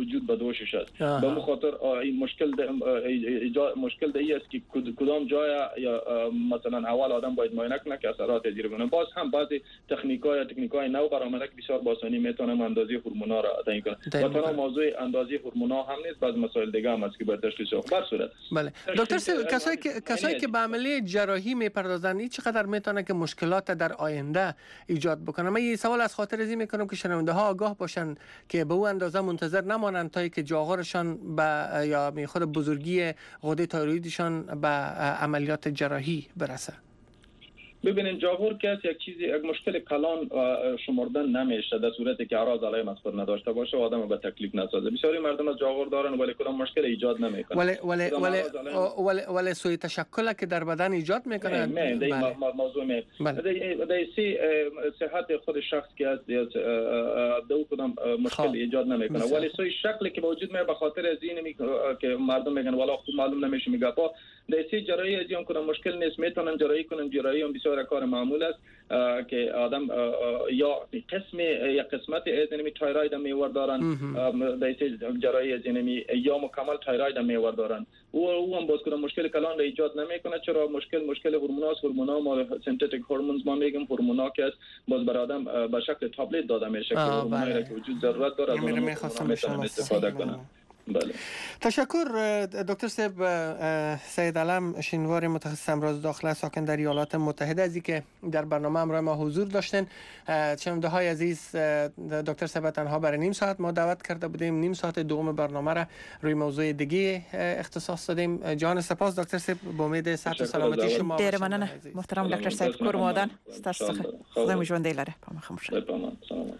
وجود بدوشش است به مو خاطر این مشکل ایجاد مشکل دی است که کدام جای یا مثلا اول آدم باید معاینه کنه که اثرات تجربه کنه. باز هم بعضی تکنیک‌های تکنیک‌های نو برآمده که بسیار با آسانی میتونن اندازه هورمونا را تعیین کنه. و تنها موضوع اندازه هورمونا هم نیست، بعض مسائل دیگه هم است که باید تشخیص بده. بر صورت بله دکتر سیب کسایی که کسایی که به عملیه جراحی میپردازن این چقدر میتونه که مشکلات در آینده ایجاد بکنه؟ من یه سوال از خاطر ازی میکنم که شنونده ها آگاه باشن که به اون اندازه منتظر نمانن تا که جاغورشان به یا می خود بزرگی غده تایرویدشان به عملیات جراحی برسه. ببینید جاغور که یک چیزی یک مشکل کلان شمردن نمیشه در صورتی که اعراض علائم مذکور نداشته باشه و آدم به تکلیف نسازه. بسیاری مردم از جاغور دارن ولی کدام مشکل ایجاد نمیکنه. ولی ولی ولی ولی ولی سوی تشکل که در بدن ایجاد میکنه. نه دی موضوع می دی سی صحت خود شخص که از دو کدام مشکل ایجاد نمیکنه ولی سوی شکلی که وجود می به خاطر از این که مردم میگن والا خوب معلوم نمیشه میگه با دی سی جراحی از این کدام مشکل نیست میتونن جراحی کنن. جراحی هم بسیار کار معمول است که آدم یا قسم یا قسمت از اینمی تایروید میور دارن دیسی جراحی از اینمی یا مکمل تایروید میور دارن و او هم باز کدام مشکل کلان را ایجاد نمیکنه. چرا مشکل مشکل هورموناست. هورمونا ما سنتتیک هورمونز ما میگیم هورمونا که است باز بر آدم به شکل تابلت داده میشه که هورمونایی که وجود ضرورت داره از اون میتونن استفاده کنن. بله. تشکر دکتر سیب سید علم شینواری متخصص امراض داخله ساکن در ایالات متحده از که در برنامه همراه ما حضور داشتن. شنونده های عزیز دکتر سیب تنها برای نیم ساعت ما دعوت کرده بودیم. نیم ساعت دوم برنامه را روی موضوع دیگه اختصاص دادیم. جان سپاس دکتر سیب با امید صحت و سلامتی شما. ډیر مننه محترم دکتر سیب کورمودان ستاسو څخه خدای مو ژوندی لره. په مخه مو شه.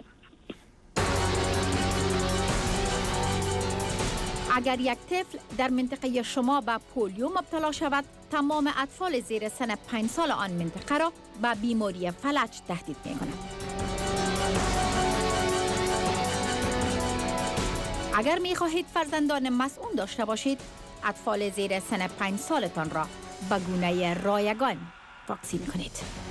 اگر یک طفل در منطقه شما به پولیو مبتلا شود، تمام اطفال زیر سن پنج سال آن منطقه را به بیماری فلج تهدید می کند. اگر می خواهید فرزندان مسئول داشته باشید، اطفال زیر سن پنج سالتان را به گونه رایگان واکسین کنید.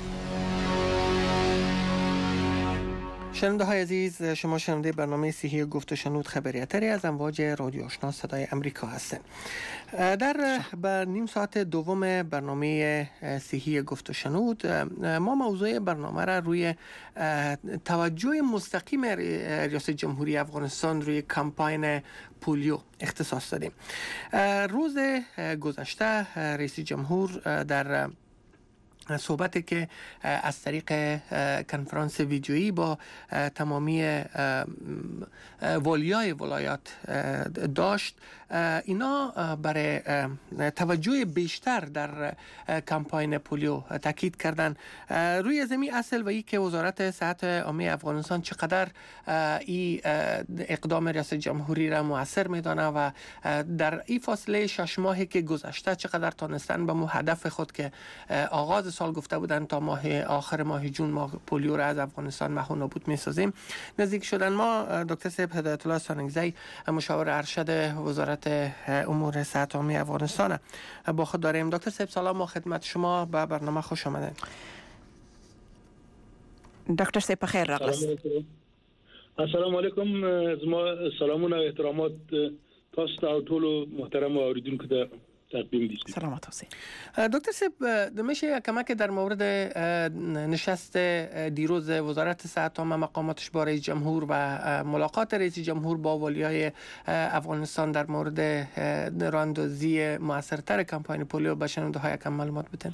شنونده های عزیز، شما شنونده برنامه صحی گفت و شنود خبریاتری از امواج رادیو آشنا صدای امریکا هستند. در بر نیم ساعت دوم برنامه صحی گفت و شنود ما موضوع برنامه را روی توجه مستقیم ریاست جمهوری افغانستان روی کمپاین پولیو اختصاص دادیم. روز گذشته رئیس جمهور در صحبتی که از طریق کنفرانس ویدیویی با تمامی والیای ولایات داشت، اینا برای توجه بیشتر در کمپاین پولیو تاکید کردن روی زمین اصل و ای که وزارت صحت عامه افغانستان چقدر این اقدام ریاست جمهوری را مؤثر میدانه و در این فاصله شش ماهی که گذشته چقدر تانستن به مو هدف خود که آغاز سال گفته بودن تا ماه آخر ماه جون ما پولیو را از افغانستان محو نابود می‌سازیم نزدیک شدن. ما دکتر سیب هدایت الله سانگزی مشاور ارشد وزارت امور صحت عامه افغانستان با خود داریم. دکتر سیب سلام، ما خدمت شما، به برنامه خوش آمدید. دکتر سیب بخیر راغلاست. السلام علیکم. از ما سلامونه و احترامات تاسو ته ټول محترم اوریدونکو ته تقدیم دي. سلامات اوسئ. دکتر سیب میشه کمک در مورد نشست دیروز وزارت صحت عامه مقاماتش با رئیس جمهور و ملاقات رئیس جمهور با والیای افغانستان در مورد راهاندازی موثرتر کمپاین پولیو به شنونده های کم معلومات بدن؟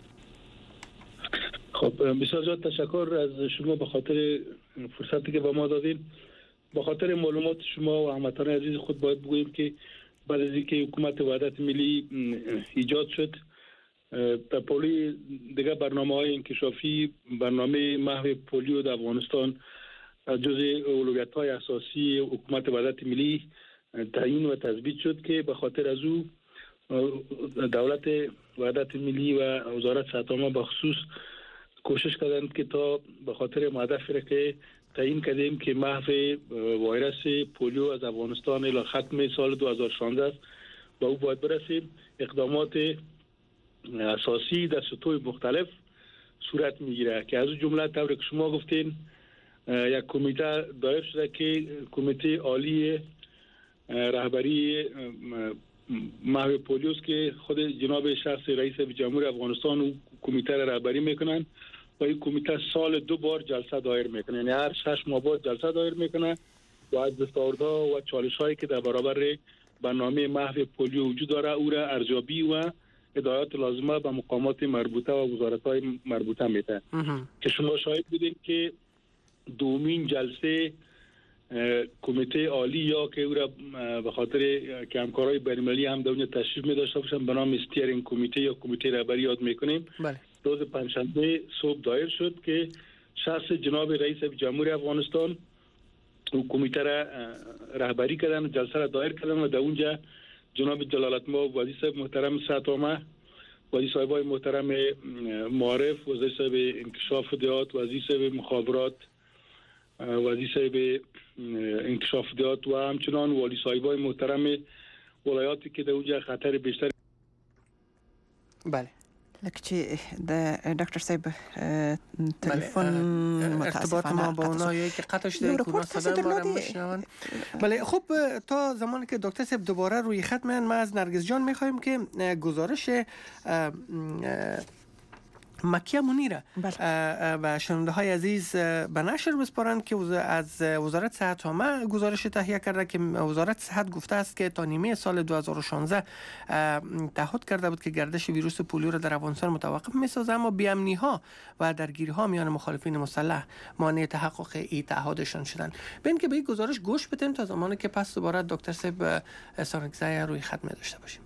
خب بسیار زیاد تشکر از شما به خاطر فرصتی که به ما دادین. به خاطر معلومات شما و هموطنان عزیز خود باید بگوییم که بعد از اینکه حکومت وحدت ملی ایجاد شد، در پولی دیگه برنامه‌های انکشافی، برنامه محو پولیو در افغانستان جزء اولویت‌های اساسی حکومت وحدت ملی تعیین و تثبیت شد که به خاطر از او دولت وحدت ملی و وزارت صحت عامه به خصوص کوشش کردند که تا به خاطر هدفی را که تعیین کردیم که محو ویروس پولیو از افغانستان الی ختم سال دو هزار و شانزده است، با او باید برسیم. اقدامات اساسی در سطوح مختلف صورت میگیره که از جمله طور که شما گفتین یک کمیته دایر شده که کمیته عالی رهبری محو پولیوست که خود جناب شخص رئیس جمهور افغانستان و کمیته را رهبری میکنن و این کمیته سال دو بار جلسه دایر میکنه، یعنی هر شش ماه بعد جلسه دایر میکنه و از دستاوردها و چالش هایی که در برابر برنامه محو پولیو وجود داره او را ارزیابی و هدایات لازمه به مقامات مربوطه و وزارت های مربوطه میده که شما شاهد بودین که دومین جلسه کمیته عالی یا که او را به خاطر که همکارای بین‌المللی هم در اونجا تشریف می داشته باشن به نام استیرینگ کمیته یا کمیته رهبری یاد میکنیم، بله. روز پنجشنبه صبح دایر شد که شخص جناب رئیس جمهور افغانستان او کمیته را رهبری کردن و جلسه را دایر کردن و در اونجا جناب جلالتمآب وزیر صاحب محترم سطامه، وزیر صاحبای محترم معارف، وزیر صاحب انکشاف دهات، وزیر صاحب مخابرات، وزیر صاحب انکشاف دهات و همچنان والی صاحبای محترم ولایاتی که در اونجا خطر بیشتر. بله. لکه چې د ډاکټر صاحب تلفن ارتباط ما با اونایی که قطع شده کونا صدا ما رو میشنون. بله خب تا زمانی که دکتر صاحب دوباره روی خط میان ما از نرگس جان میخوایم که گزارش مکیه منیره و شنونده های عزیز به نشر بسپارند که از وزارت صحت عامه گزارش تهیه کرده که وزارت صحت گفته است که تا نیمه سال دو هزار و شانزده تعهد کرده بود که گردش ویروس پولیو را در افغانستان متوقف می‌سازد، اما بی‌امنی ها و درگیری ها میان مخالفین مسلح مانع تحقق این تعهدشان شدند. ببین که به این گزارش گوش بدیم تا زمانی که پس دوباره دکتر صاحب سانگزای روی خط می داشته باشیم.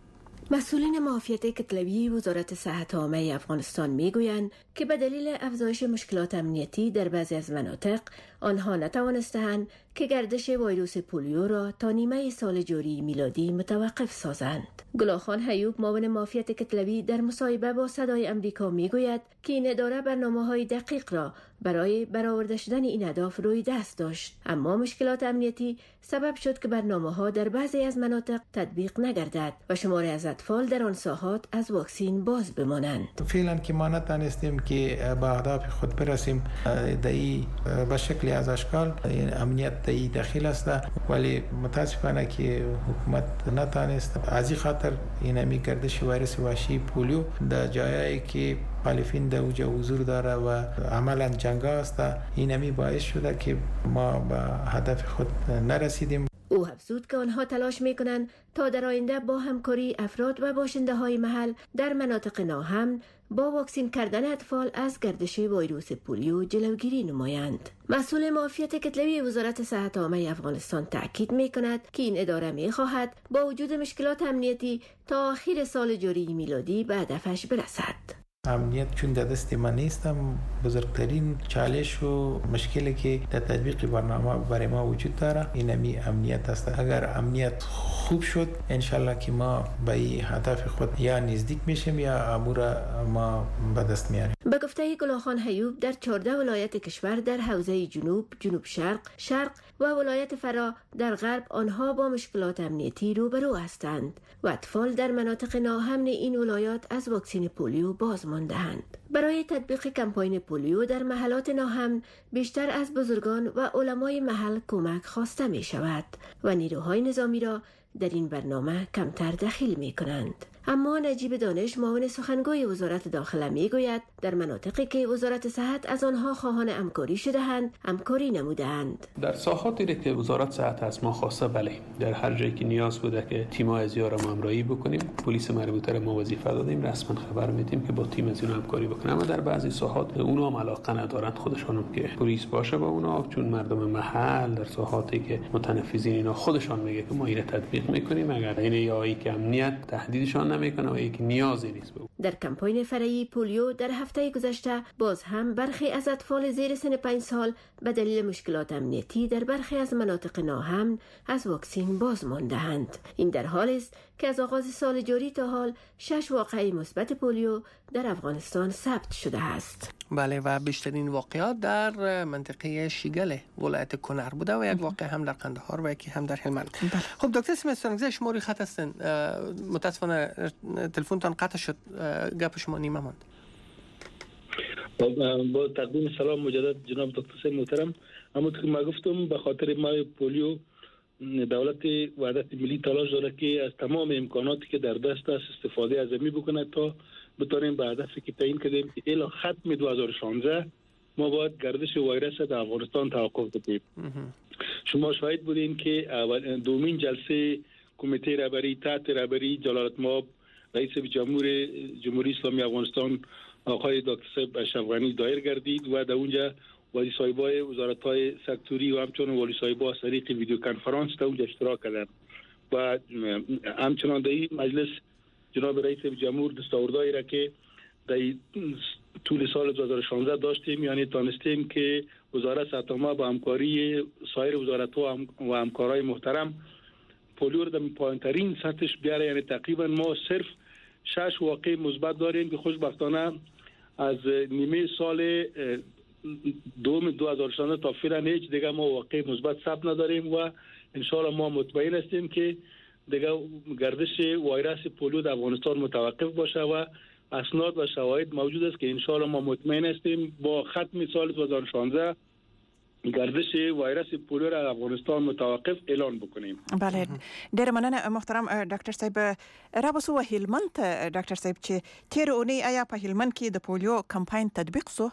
مسئولین معافیت کتلوی وزارت صحت عامه افغانستان میگویند که به دلیل افزایش مشکلات امنیتی در بعضی از مناطق آنها نتوانستند که گردش ویروس پولیو را تا نیمه سال جاری میلادی متوقف سازند. گلاخان حیوب معاون معافیت کتلوی در مصاحبه با صدای امریکا میگوید که این اداره برنامه‌های دقیق را برای برآورده شدن این اهداف روی دست داشت، اما مشکلات امنیتی سبب شد که برنامه‌ها در بعضی از مناطق تطبیق نگردد و شماری از اطفال در آن ساحات از واکسین باز بمانند. فعلا که ما نتانستیم که به اهداف خود برسیم، دایی به شکلی از اشکال امنیت دایی داخل است، ولی متاسفانه که حکومت نتانست از این خاطر این می گردش ویروس وحشی پولیو در جایی که مخالفین در اوجا حضور داره و عملا جنگ است، این می باعث شده که ما به هدف خود نرسیدیم. او افزود که آنها تلاش میکنند تا در آینده با همکاری افراد و باشنده های محل در مناطق ناامن با واکسین کردن اطفال از گردش ویروس پولیو جلوگیری نمایند. مسئول معافیت کتلوی وزارت صحت عامه افغانستان تاکید میکند که این اداره میخواهد با وجود مشکلات امنیتی تا آخر سال جاری میلادی به هدفش برسد. امنیت چون در دست من نیستم، بزرگترین چالش و مشکلی که در تطبیق برنامه برای ما وجود داره این امی امنیت است. اگر امنیت خوب شد انشالله که ما به هدف خود یا نزدیک میشیم یا امور ما به دست میاریم. به گفته گلاخان حیوب در چهارده ولایت کشور در حوزه جنوب، جنوب شرق، شرق و ولایت فرا در غرب آنها با مشکلات امنیتی روبرو هستند و اطفال در مناطق ناامن این ولایات از واکسن پولیو باز مانده‌اند. برای تطبیق کمپاین پولیو در محلات ناامن بیشتر از بزرگان و علمای محل کمک خواسته می شود و نیروهای نظامی را در این برنامه کمتر دخیل می کنند. اما نجیب دانش معاون سخنگوی وزارت داخله می گوید در مناطقی که وزارت صحت از آنها خواهان همکاری شده‌اند همکاری نموده‌اند. در ساحاتی که وزارت صحت از ما خواسته بله در هر جایی که نیاز بوده که تیم‌های از یارم همراهی بکنیم، پلیس مربوطه را ما وظیفه دادیم، رسما خبر میدیم که با تیم از اینا همکاری بکنیم. اما در بعضی ساحات اونا هم علاقه ندارند خودشون که پلیس باشه با اونا، چون مردم محل در ساحاتی که متنفذین اینا خودشان میگه که ما اینو تطبیق میکنیم، اگر این یایی که امنیت تهدیدشان نمیکنه و یک نیازی نیست به. در کمپاین فرعی پولیو در هفته گذشته باز هم برخی از اطفال زیر سن پنج سال به دلیل مشکلات امنیتی در برخی از مناطق ناامن از واکسین باز مانده‌اند. این در حالی است که از آغاز سال جاری تا حال شش واقعه مثبت پولیو در افغانستان ثبت شده است. بله و بیشترین واقعات در منطقه شیگل ولایت کنر بوده و یک واقعه هم در قندهار و یکی هم در هلمند. خب دکتر سیمسترانگزه شما روی خط هستن، متاسفانه تلفنتان قطع شد، گپ شما نیمه ماند. با تقدیم سلام مجدد جناب دکتر محترم، همونطور که ما گفتم به خاطر ما پولیو دولت وحدت ملی تلاش داره که از تمام امکاناتی که در دست است استفاده ازمی بکنه تا بتونیم به هدفی که تعیین کردیم که الی ختم دو هزار و شانزده ما باید گردش ویروس در افغانستان توقف بدیم. شما شاهد بودین که دومین جلسه کمیته رهبری تحت رهبری جلالتمآب رئیس جمهور جمهوری اسلامی افغانستان آقای دکتر صاحب اشرف غنی دایر گردید و در اونجا والی صاحبای وزارت‌های سکتوری و همچنین والی صاحبا از طریق ویدیو کنفرانس در اونجا اشتراک کردند و همچنان در این مجلس جناب رئیس جمهور دستاوردهایی را که در طول سال دو هزار و شانزده داشتیم، یعنی تانستیم که وزارت صحت عامه با همکاری سایر وزارت‌ها و همکارای محترم پولیو را در پایین‌ترین سطحش بیاره. یعنی تقریبا ما صرف شش واقع مثبت داریم که خوشبختانه از نیمه سال دوم دو هزار و شانزده تا فعلا هیچ دیگه ما واقع مثبت ثبت نداریم و ان شاء الله ما مطمئن هستیم که دیگه گردش ویروس پولیو در افغانستان متوقف باشه و اسناد و شواهد موجود است که ان شاء الله ما مطمئن هستیم با ختم سال دو هزار و شانزده گردش ویروس پولیو را افغانستان متوقف اعلان بکنیم. بله، ډیر مننه محترم ډاکټر صاحب. رابسو هلمند ډاکټر صاحب چې تیر اونۍ آیا په هلمند کې د پولیو کمپاین تطبیق سو؟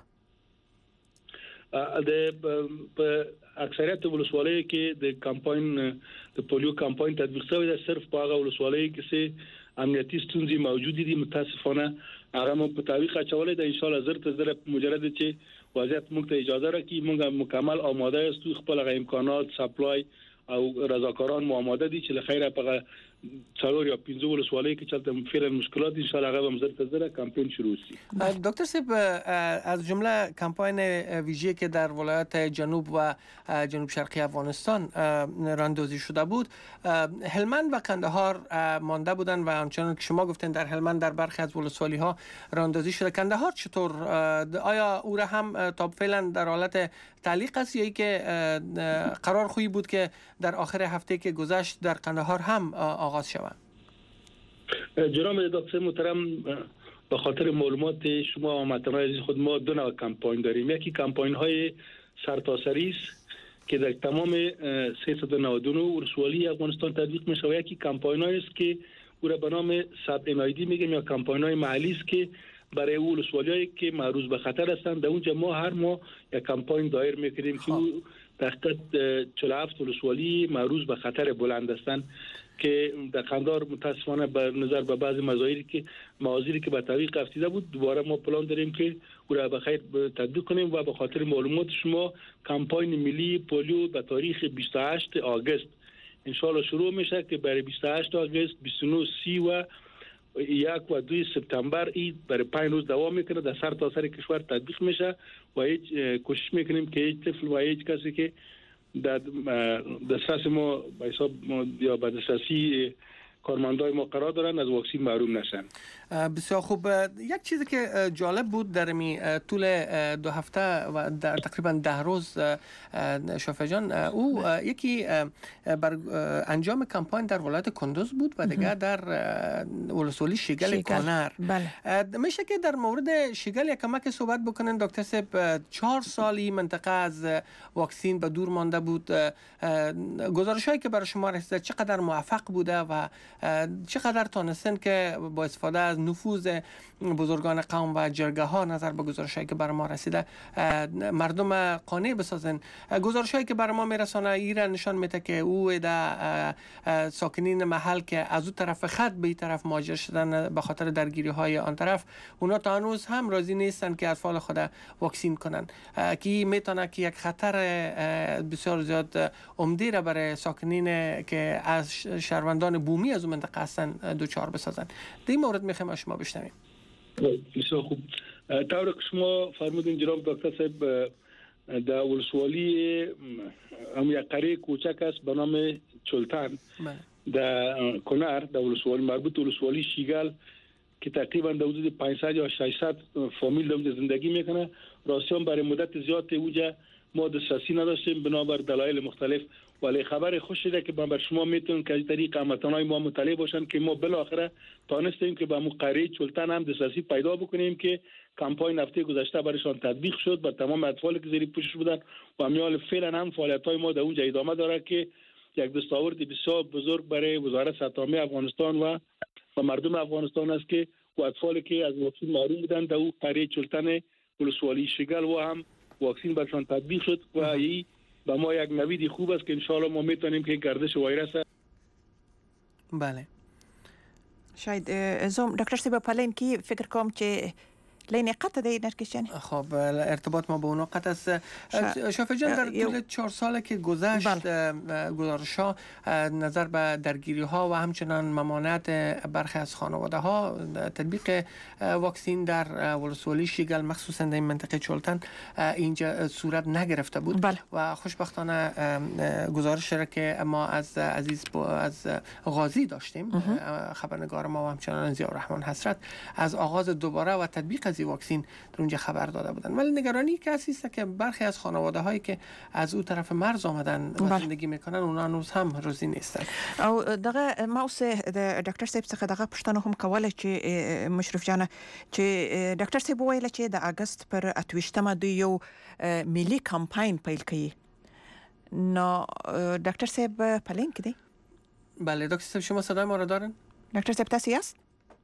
د اکثریت ولسوالیو کې د کمپاین د پولیو کمپاین تطبیق شوی دی. صرف په هغه ولسوالیو کې چې امنیتي ستونزې موجود دي متاسفانه هغه مو په تعویق اچولې ده. ان شاء الله زر ته زر مجرد چې وضعیت موږ ته اجازه راکړي موږ مکمل آماده یاستو خپل غو امکانات سپلای او رضاکاران مو آماده دي چې لخیره په څلور یا پنځه ولسوالیو کې چلته فعلا مشکلات ان شاء الله هغه هم زر ته زر کمپاین شروع شي. دکتر صاحب از جمله کمپاین ویژه‌ای که در ولایت جنوب و جنوب شرقی افغانستان راندازی شده بود هلمند و قندهار مانده بودن و همچنان که شما گفتین در هلمند در برخی از ولسوالی ها راندازی شده. قندهار چطور؟ آیا او را هم تا فعلا در حالت تعلیق است یا ای که قرار خویی بود که در آخر هفته که گذشت در قندهار هم آغاز شود؟ جناب دکتر محترم به خاطر معلومات شما و هموطنان عزیز خود ما دو نوع کمپاین داریم. یکی کمپاین های سرتاسری است که در تمام سیصد و نود و نه ولسوالی افغانستان تطبیق میشه و یکی کمپاین هایی است که او را به نام سب انایدی میگیم یا کمپاین های محلی است که برای ولسوالیایی که معرض به خطر هستند. در اونجا ما هر ماه یک کمپاین دایر میکنیم که در حقیقت چهل و هفت ولسوالی معرض به خطر بلند هستند که در قندهار متاسفانه به نظر به بعضی مظاهری که موازیری که به تعویق افتیده بود دوباره ما پلان داریم که او را به خیر تطبیق کنیم و به خاطر معلومات شما کمپاین ملی پولیو به تاریخ بیست و هشت آگوست ان شاء الله شروع میشه که برای بیست و هشت آگوست بیست و نه سی و یک و دوی سپتامبر ای برای پنج روز دوام میکنه در سر تا سر کشور تطبیق میشه و هیچ کوشش میکنیم که هیچ طفل و هیچ کسی که در دسترس ما به حساب یا به دسترسی کارمندای ما قرار دارن از واکسین محروم نشن. بسیار خوب. یک چیزی که جالب بود در می طول دو هفته و در تقریبا ده روز شافع جان او یکی بر انجام کمپاین در ولایت کندوز بود و دیگه در ولسوالی شیگل کانر. بله. میشه که در مورد شیگل یک کمک صحبت بکنن دکتر صاحب؟ چهار سالی منطقه از واکسین به دور مانده بود. گزارشایی که برای شما رسیده چقدر موفق بوده و چقدر تانستن که با استفاده از نفوذ بزرگان قوم و جرگه ها نظر به گزارشایی که برای ما رسیده مردم قانع بسازن؟ گزارشایی که برای ما میرسانه ایران نشان میده که او در ساکنین محل که از اون طرف خط به این طرف مهاجر شدن به خاطر درگیری های آن طرف اونا تا هنوز هم راضی نیستن که اطفال خود واکسین کنن که میتونه که یک خطر بسیار زیاد عمده را برای ساکنین که از شهروندان بومی از اون منطقه هستن دوچار بسازن. در این مورد میخوایم از شما بشنویم. بسیار خوب. طور که شما فرمودین جناب دکتر صاحب در ولسوالی هم یک قریه کوچک است به نام چلتن در کنر در ولسوالی مربوط ولسوالی شیگل که تقریبا در حدود پانصد یا ششصد فامیل در زندگی میکنه. راستی برای مدت زیاد اوجا ما دسترسی نداشتیم بنابر دلایل مختلف ولی خبر خوشی ده که من بر شما میتونم که از طریق هموطنای ما مطلع باشن که ما بالاخره تانستیم که به قریه چلتن هم دسترسی پیدا بکنیم که کمپاین هفته گذشته برایشان تطبیق شد با تمام اطفالی که زیر پوشش بودن و امیال فعلا هم فعالیت‌های ما در اونجا ادامه داره که یک دستاورد بسیار بزرگ برای وزارت صحت عامه افغانستان و و مردم افغانستان است که اطفالی که از واکسن محروم بودند در او قریه چلتن ولسوالی شگل و هم واکسن برشان تطبیق شد و این به ما یک نوید خوب است که ان شاء الله ما میتونیم که گردش ویروس بله شاید زوم دکتر سیب پلین کی فکر کنم که لین قطع دی نرکشن. خب ارتباط ما با اونا قطع است. شافی جان در طول چهار سالی که گذشت گزارش‌ها نظر به درگیری ها و همچنان ممانعت برخی از خانواده ها تطبیق واکسن در ولسوالی شیگل مخصوصا در این منطقه چولتن اینجا صورت نگرفته بود بل. و خوشبختانه گزارش را که ما از عزیز از غازی داشتیم خبرنگار ما و همچنان ضیاءالرحمن حسرت از آغاز دوباره و تطبیق از واکسن در اونجا خبر داده بودن. ولی نگرانی کسی است که برخی از خانواده هایی که از او طرف مرز آمدن و زندگی میکنن اونا هنوز هم روزی نیستن. او دغه ماوس دکتر صاحب څخه دغه پښتنه هم کوله چې مشرف جان چې دکتر صاحب ویل چې د اگست پر اتوشتمه د یو ملي کمپاین پیل کړي. نو دکتر صاحب پلین کړي. بله دکتر صاحب شما صدای ما را دارن؟ دکتر صاحب تاسو یاست؟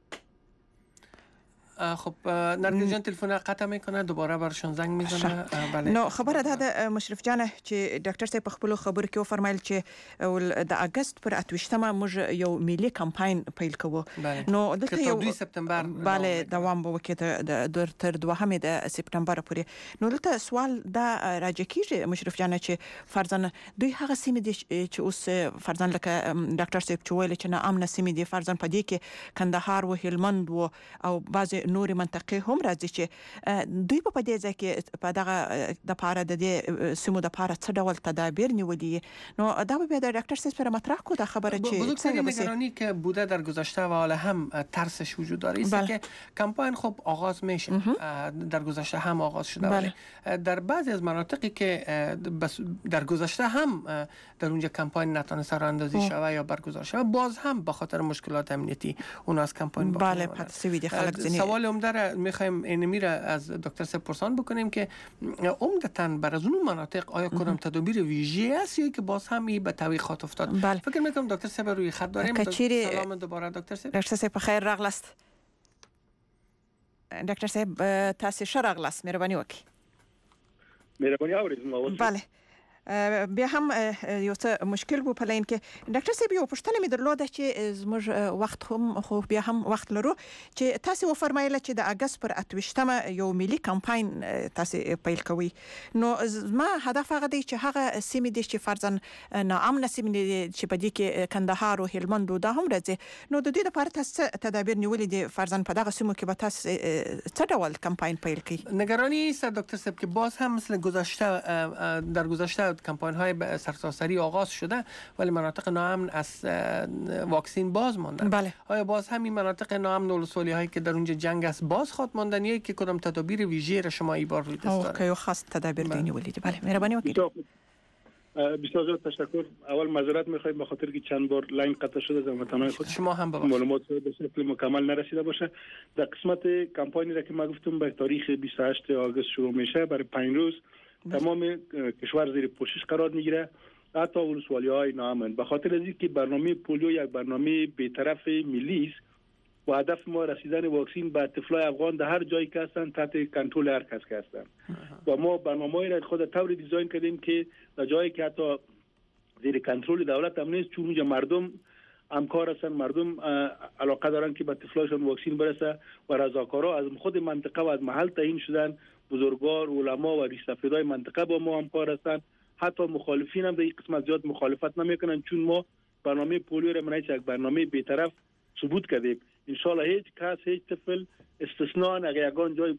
خب نرگس جان تلفن قطع میکنه دوباره برشان زنگ میزنه. بله نو خبره ده د مشرف جان چې ډاکټر صاحب په خپل خبرو کې وفرمایل چې د اگست پر اتوشتمه موږ یو ملي کمپاین پیل کوو. نو دلته یو دوه سپتامبر بله دوام به وکړي د تر دوهمې د سپتامبر پورې. نو دلته سوال دا راځي کیږي مشرف جان چې فرضاً دوی هغه سیمې دي چې اوس فرضاً لکه ډاکټر صاحب چې ویل چې نه امن سیمې دي فرضاً په دې کې کندهار و هلمند و او بعض نوري منطقې هم راځي چې دوی په دې ځای کې په دغه د پاره د دې سیمو د پاره څه ډول تدابیر نیولي. نو دا به د ډاکټر صاحب سره مطرح کو د خبره چې بزرگترین نگرانی که بوده در گذشته و حالا هم ترسش وجود داره است که کمپاین خب آغاز میشه در گذشته هم آغاز شده ولی در بعضی از مناطقی که در گذشته هم در اونجا کمپاین نتونسته راندازی شوه یا برگزار شوه باز هم به خاطر مشکلات امنیتی اون از کمپاین باقی بله پس خلق سوال عمده را میخوایم اینمی را از دکتر صاحب پرسان بکنیم که عمدتاً بر از اون مناطق آیا کدام تدابیر ویژه است یا که باز هم به تویخات افتاد؟ بله. فکر میکنم دکتر صاحب روی خط داریم. سلام دوباره دکتر صاحب. دکتر صاحب بخیر راغلاست. دکتر صاحب تاسو ښه راغلاست مهرباني وکړئ. مهرباني اورئ. بله بیا هم یو څه مشکل وو په لین کې ډاکټر صاحب یو پوښتنه مې درلوده چې زموږ وخت هم خو بیا هم وخت لرو چې تاسو وفرمایله چې د اگست پر اتوشتمه یو ملي کمپاین تاسو پیل کوي. نو ما هدف هغه دی چې هغه سیمې دي چې فرضاً ناامنه سیمې دي چې په دې کې کندهار او هلمند دا هم راځي. نو د دې لپاره تاسو تدابیر نیولې دي فرضاً په دغه سیمو کې به تاسو څه ډول کمپاین پیل کړئ؟ نگرانی است دکتر صاحب که باز هم مثل گذشته در گذشته کمپاین های سرتاسری آغاز شده ولی مناطق ناامن از واکسن باز ماندن. بله. آیا باز همین مناطق ناامن ولسوالی هایی که در اونجا جنگ است باز خواهد ماندن یا که کدام تدابیر ویژه را شما این بار روی دست دارید؟ اوکی خاص تدابیر دینی ولید. بله مهربانی وکیل. بسیار زیاد تشکر. اول معذرت میخوایم به خاطر که چند بار لاین قطع شده از هموطنان خود. شما هم ببخشید. معلومات به شکل مکمل نرسیده باشه. در قسمت کمپانی را که ما گفتم به تاریخ بیست و هشتم آگوست شروع میشه برای پنج روز تمام کشور زیر پوشش قرار میگیره حتی ولسوالی های ناامن به خاطر از اینکه برنامه پولیو یک برنامه بی‌طرف ملی است و هدف ما رسیدن واکسن به طفلای افغان در هر جایی که هستن تحت کنترل هر کس که هستن و ما برنامه‌ای را خود طوری دیزاین کردیم که در جایی که حتی زیر کنترل دولت هم نیست چون اونجا مردم همکار هستن مردم علاقه دارن که به طفلایشان واکسن برسه و رضاکارا از خود منطقه و از محل تعیین شدن بزرگوار علما و ریش‌سفیدای منطقه با ما همکار هستند. حتی مخالفین هم در این قسمت زیاد مخالفت نمیکنن چون ما برنامه پولیو را منایش یک برنامه بی‌طرف ثبوت کردیم. ان شاء الله هیچ کس هیچ طفل استثنا اگر یگان جای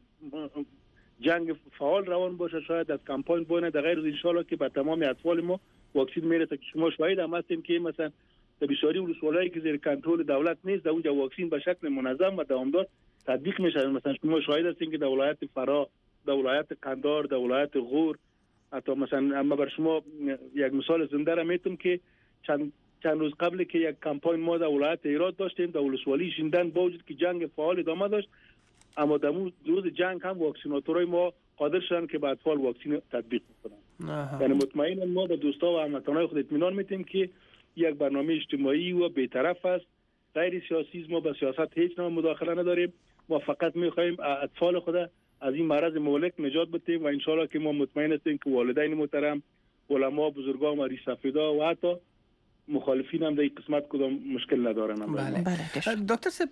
جنگ فعال روان باشه شاید از کمپاین بونه در غیر از ان شاء الله که به تمام اطفال ما واکسن میرسه که شما شاهد هم هستیم که مثلا در بسیاری ولسوالی‌هایی که زیر کنترل دولت نیست در اونجا واکسن به شکل منظم و دوامدار تطبیق میشه. مثلا شما شاهد هستین که در ولایت فرا در ولایت قندار در ولایت غور حتی مثلا اما بر شما یک مثال زنده را میتونم که چند چند روز قبل که یک کمپاین ما در ولایت هرات داشتیم در ولسوالی شیندن با وجود که جنگ فعال ادامه داشت اما در روز جنگ هم واکسیناتورای ما قادر شدن که به اطفال واکسن تطبیق کنند. یعنی مطمئنا ما به دوستا و هموطنان خود اطمینان میدیم که یک برنامه اجتماعی و بی‌طرف است، غیر سیاسی. ما به سیاست هیچ نوع مداخله نداریم. ما فقط میخوایم اطفال خود از این مرض مهلک نجات بدیم و ان شاء الله که ما مطمئن هستیم که والدین محترم، علما، بزرگان و ریش‌سفیدا و حتی مخالفین هم در این قسمت کدام مشکل ندارن. بله. دکتر سب،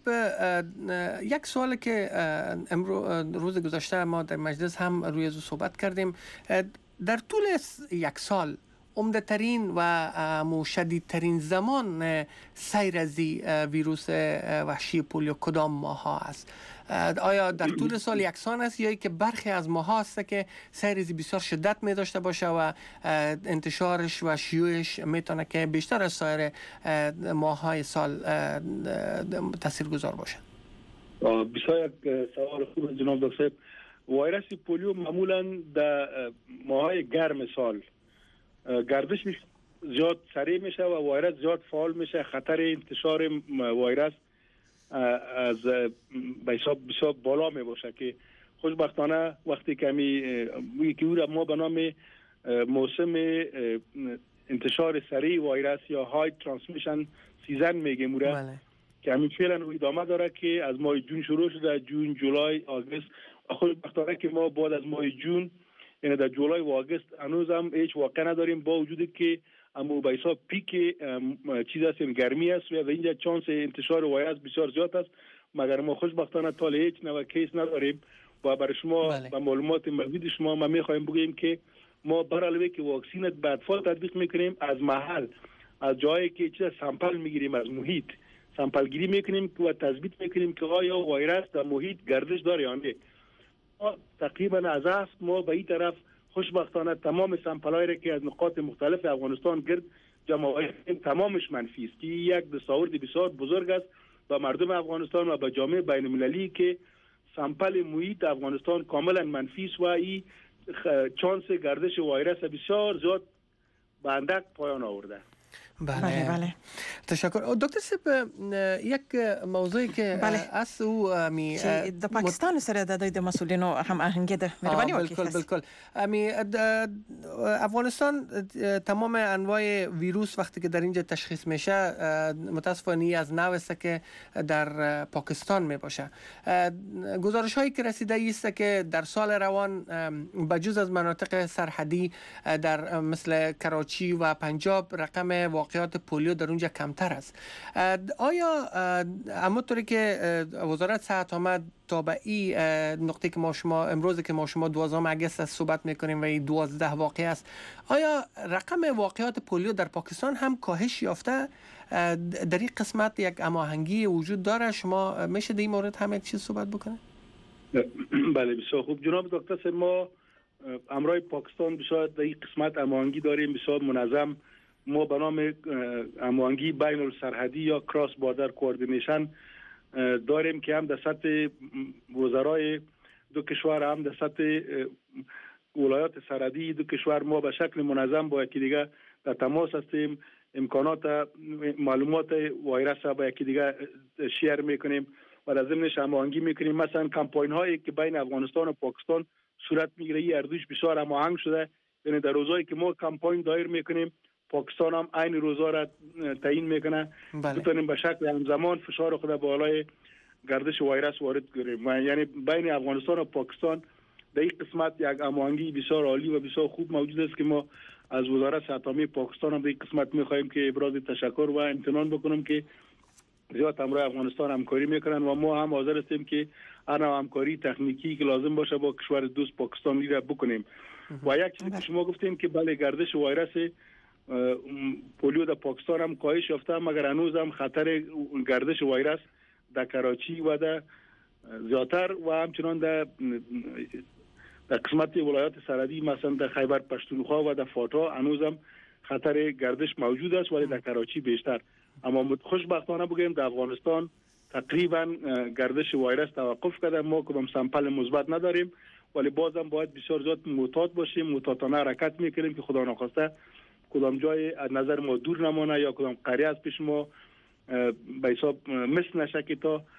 یک سوال که امروز روز گذشته ما در مجلس هم روی از صحبت کردیم، در طول یک سال عمده ترین و شدیدترین زمان سیر از ویروس وحشی پولیو کدام ماه ها است؟ آیا در طول سال یکسان است یا که برخی از ماه ها است که سیر از بسیار شدت می داشته باشه و انتشارش و شیوعش میتونه که بیشتر از سایر ماه های سال تاثیرگذار باشه؟ بسیار یک سوال خوب جناب دکتر. ویروس پولیو معمولا در ماه های گرم سال گردشش زیاد سریع میشه و ویروس زیاد فعال میشه. خطر انتشار ویروس از به حساب بسیار بالا می باشه که خوشبختانه وقتی که می که او ما به نام موسم انتشار سریع ویروس یا های ترانسمیشن سیزن میگیم بله. که همین فعلا ادامه داره که از ماه جون شروع شده، جون، جولای، آگوست. خوشبختانه که ما بعد از ماه جون یعنی در جولای و آگوست هنوز هم هیچ واقع نداریم، با وجودی که اما به حساب پیک چیز است گرمی است و اینجا چانس انتشار ویروس بسیار زیاد است، مگر ما خوشبختانه تا هیچ نوع کیس نداریم. و برای شما بله. با معلومات مزید شما ما میخوایم بگیم که ما بر علاوه که واکسین به اطفال تطبیق میکنیم، از محل از جایی که چیز سامپل میگیریم، از محیط سامپل گیری میکنیم و تثبیت میکنیم که آیا ویروس در محیط گردش داره یا نه. تقریبا از هفت ما به این طرف خوشبختانه تمام سامپلایی که از نقاط مختلف افغانستان گرد جمع آوردیم تمامش منفی است، که یک دستاورد بسیار بزرگ است به مردم افغانستان و به جامعه بین المللی که سامپل محیط افغانستان کاملا منفی است و این چانس گردش ویروس بسیار زیاد به اندک پایان آورده. بله بله, بله. تشکر دکتر سب. یک موضوعی که بله. از او می د پاکستان سره د د مسولینو هم آهنګ ده مهرباني وکړئ. بالکل بالکل. امی افغانستان تمام انواع ویروس وقتی که در اینجا تشخیص میشه متاسفانه از نوعی است که در پاکستان می باشه. گزارش هایی که رسیده است که در سال روان بجز از مناطق سرحدی در مثل کراچی و پنجاب رقم واقعات پولیو در اونجا کمتر است. آیا همونطوری که وزارت صحت آمد تا به این نقطه که ما شما امروز که ما شما دوازدهم اگست صحبت میکنیم و این دوازده واقعه است، آیا رقم واقعات پولیو در پاکستان هم کاهش یافته؟ در این قسمت یک هماهنگی وجود داره؟ شما میشه در این مورد هم یک چیز صحبت بکنه؟ بله بسیار خوب جناب دکتر. ما امرای پاکستان بسیار در این قسمت هماهنگی داریم بسیار منظم. ما به نام هماهنگی بین السرحدی یا کراس باردر کوردینیشن داریم که هم در سطح وزرای دو کشور هم در سطح ولایات سرحدی دو کشور ما به شکل منظم با یکی دیگه در تماس هستیم. امکانات معلومات ویروس با یکی دیگه شیر میکنیم و در ضمنش هماهنگی میکنیم. مثلا کمپاین هایی که بین افغانستان و پاکستان صورت میگیره این اردوش بسیار هماهنگ شده، یعنی در روزایی که ما کمپاین دایر میکنیم پاکستان هم این روزا را تعیین میکنه بتونیم به شکل همزمان فشار خود بالای گردش ویروس وارد کنیم. یعنی بین افغانستان و پاکستان در این قسمت یک هماهنگی بسیار عالی و بسیار خوب موجود است که ما از وزارت صحت عامه پاکستان هم در این قسمت میخواهیم که ابراز تشکر و امتنان بکنم که زیاد همراه افغانستان همکاری میکنن و ما هم حاضر هستیم که هر همکاری تکنیکی که لازم باشه با کشور دوست پاکستان را بکنیم. و یک چیزی که شما گفتیم که بله گردش ویروس پولیو در پاکستان هم کاهش یافته، مگر هنوز هم خطر گردش ویروس در کراچی و در زیاتر و همچنان در در قسمت ولایات سرحدی مثلا در خیبر پختونخوا و در فاتا هنوز هم خطر گردش موجود است، ولی در کراچی بیشتر. اما خوشبختانه بگیم در افغانستان تقریبا گردش ویروس توقف کرده. ما کدام سامپل مثبت نداریم، ولی بازم باید بسیار زیاد محتاط باشیم، محتاطانه حرکت میکنیم که خدا نخواسته کدام جای از نظر ما دور نمانه یا کدام قریه از پیش ما به حساب مثل نشه که تا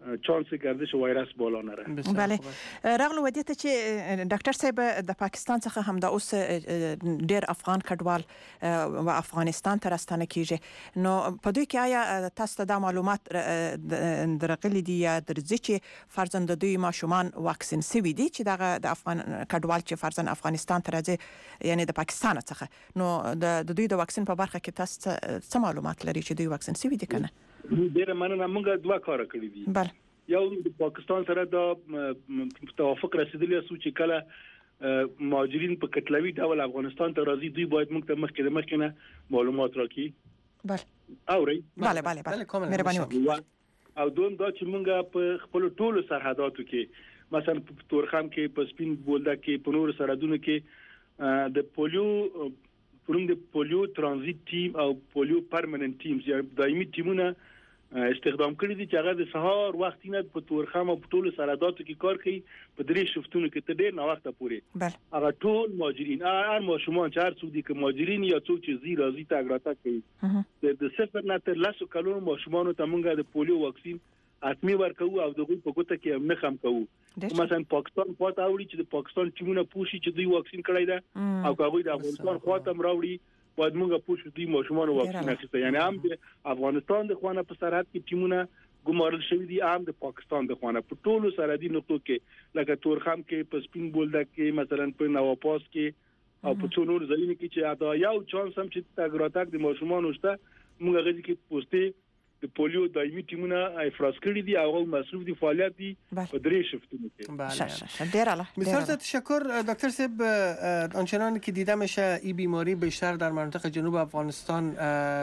چانس گردش وایرس بالا نره. بله راغلو ودیته چې ډاکټر صاحب د پاکستان څخه هم د اوس ډیر افغان کډوال و افغانستان ته راستنه کیږي نو په دوی کې آیا تاسو ته د معلومات درغلي دي یا درځي چې فرضاً د دوی ماشومان واکسین سوي دي چې دغه د افغان کډوال چې فرضاً افغانستان ته راځي یعنی د پاکستان څخه نو د دوی د واکسین په برخه کې تاسو څه معلومات لري چې دوی واکسین سوي دي کنه؟ ډیره مننه موږ دوه کار کړی دي. بله یو د پاکستان سره د توافق رسیدلی سو چې کله مهاجرین په کتلوي ډول افغانستان ته راځي دوی باید موږ ته مخکې مخکې معلومات راکړي. بله اوري بله بله بله مهرباني وکړئ. او دوم دا چې موږ په خپل ټولو سرحداتو کې مثلا په تورخم کې په سپین بولدک کې په نور سرحدونو کې د پولیو پروم د پولیو ترانزیت ټیم او پولیو پرمننت ټیمز یا دایمي ټیمونه استخدام کړی دي چې هغه د سهار وخت نه په تورخم او په ټولو سرحداتو کې کار کوي په درې شفتونو کې ته ډیر نه وخت پورې. بله هغه ټول مهاجرین هر ماشومان چې هر څوک دي که مهاجرین یا څوک چې زی راځي ته اګراته کوي د صفر نه تر لسو کلونو ماشومان ته موږ د پولیو واکسین حتمی ورکو او دغه په ګوته کې هم نه خم کوو. مثلا پاکستان خواته اوړي چې د پاکستان ټیمونه پوښي چې دوی واکسین کړی ده او هغه د افغانستان خواته مراوړي باید موږ پوښتنه دي ماشومان واکسین اخیسته یعنی هم د افغانستان د خوانه په سرحد کې ټیمونه ګمارل شوی دي هم د پاکستان د خوانه په ټولو سرحدي نقطو کې لکه تورخم کې په سپین بولدک کې مثلا په نواپاس کې او په څو نور ځایونو کې چې دا یو چانس هم چې تاګراتک د ماشومان وشته موږ غږی کې پوسټي د پولیو دایمي ټیمونه افراز کړی دي او مصروف دي فعالیت دي په درې شفتونو کې. بله ډیر عالی. بسیار تشکر دکتر صاحب. آنچنان که دیده میشه این بیماری بیشتر در مناطق جنوب افغانستان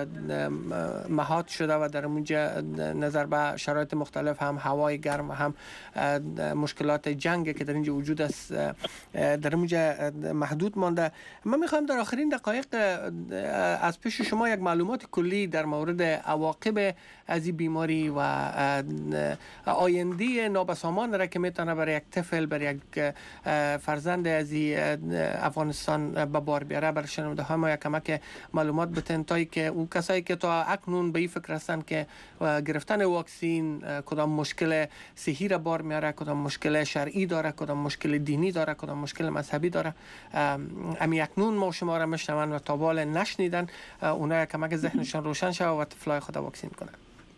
مهات شده و در اونجا نظر به شرایط مختلف هم هوای گرم و هم مشکلات جنگ که در اینجا وجود است در اونجا محدود مانده. من میخوام در آخرین دقایق از پیش شما یک معلومات کلی در مورد عواقب از این بیماری و آینده نابسامان را که میتونه برای یک طفل برای یک فرزند از افغانستان به بار بیاره برای شنونده های ما یک کمک معلومات بتن تا که اون کسایی که تا اکنون به این فکر هستند که گرفتن واکسین کدام مشکل صحی را بار میاره کدام مشکل شرعی داره کدام مشکل دینی داره کدام مشکل مذهبی داره امی اکنون ما شما را میشنون و تا بال نشنیدن اونها کمک ذهنشان روشن شود و طفلای خود واکسین کنند.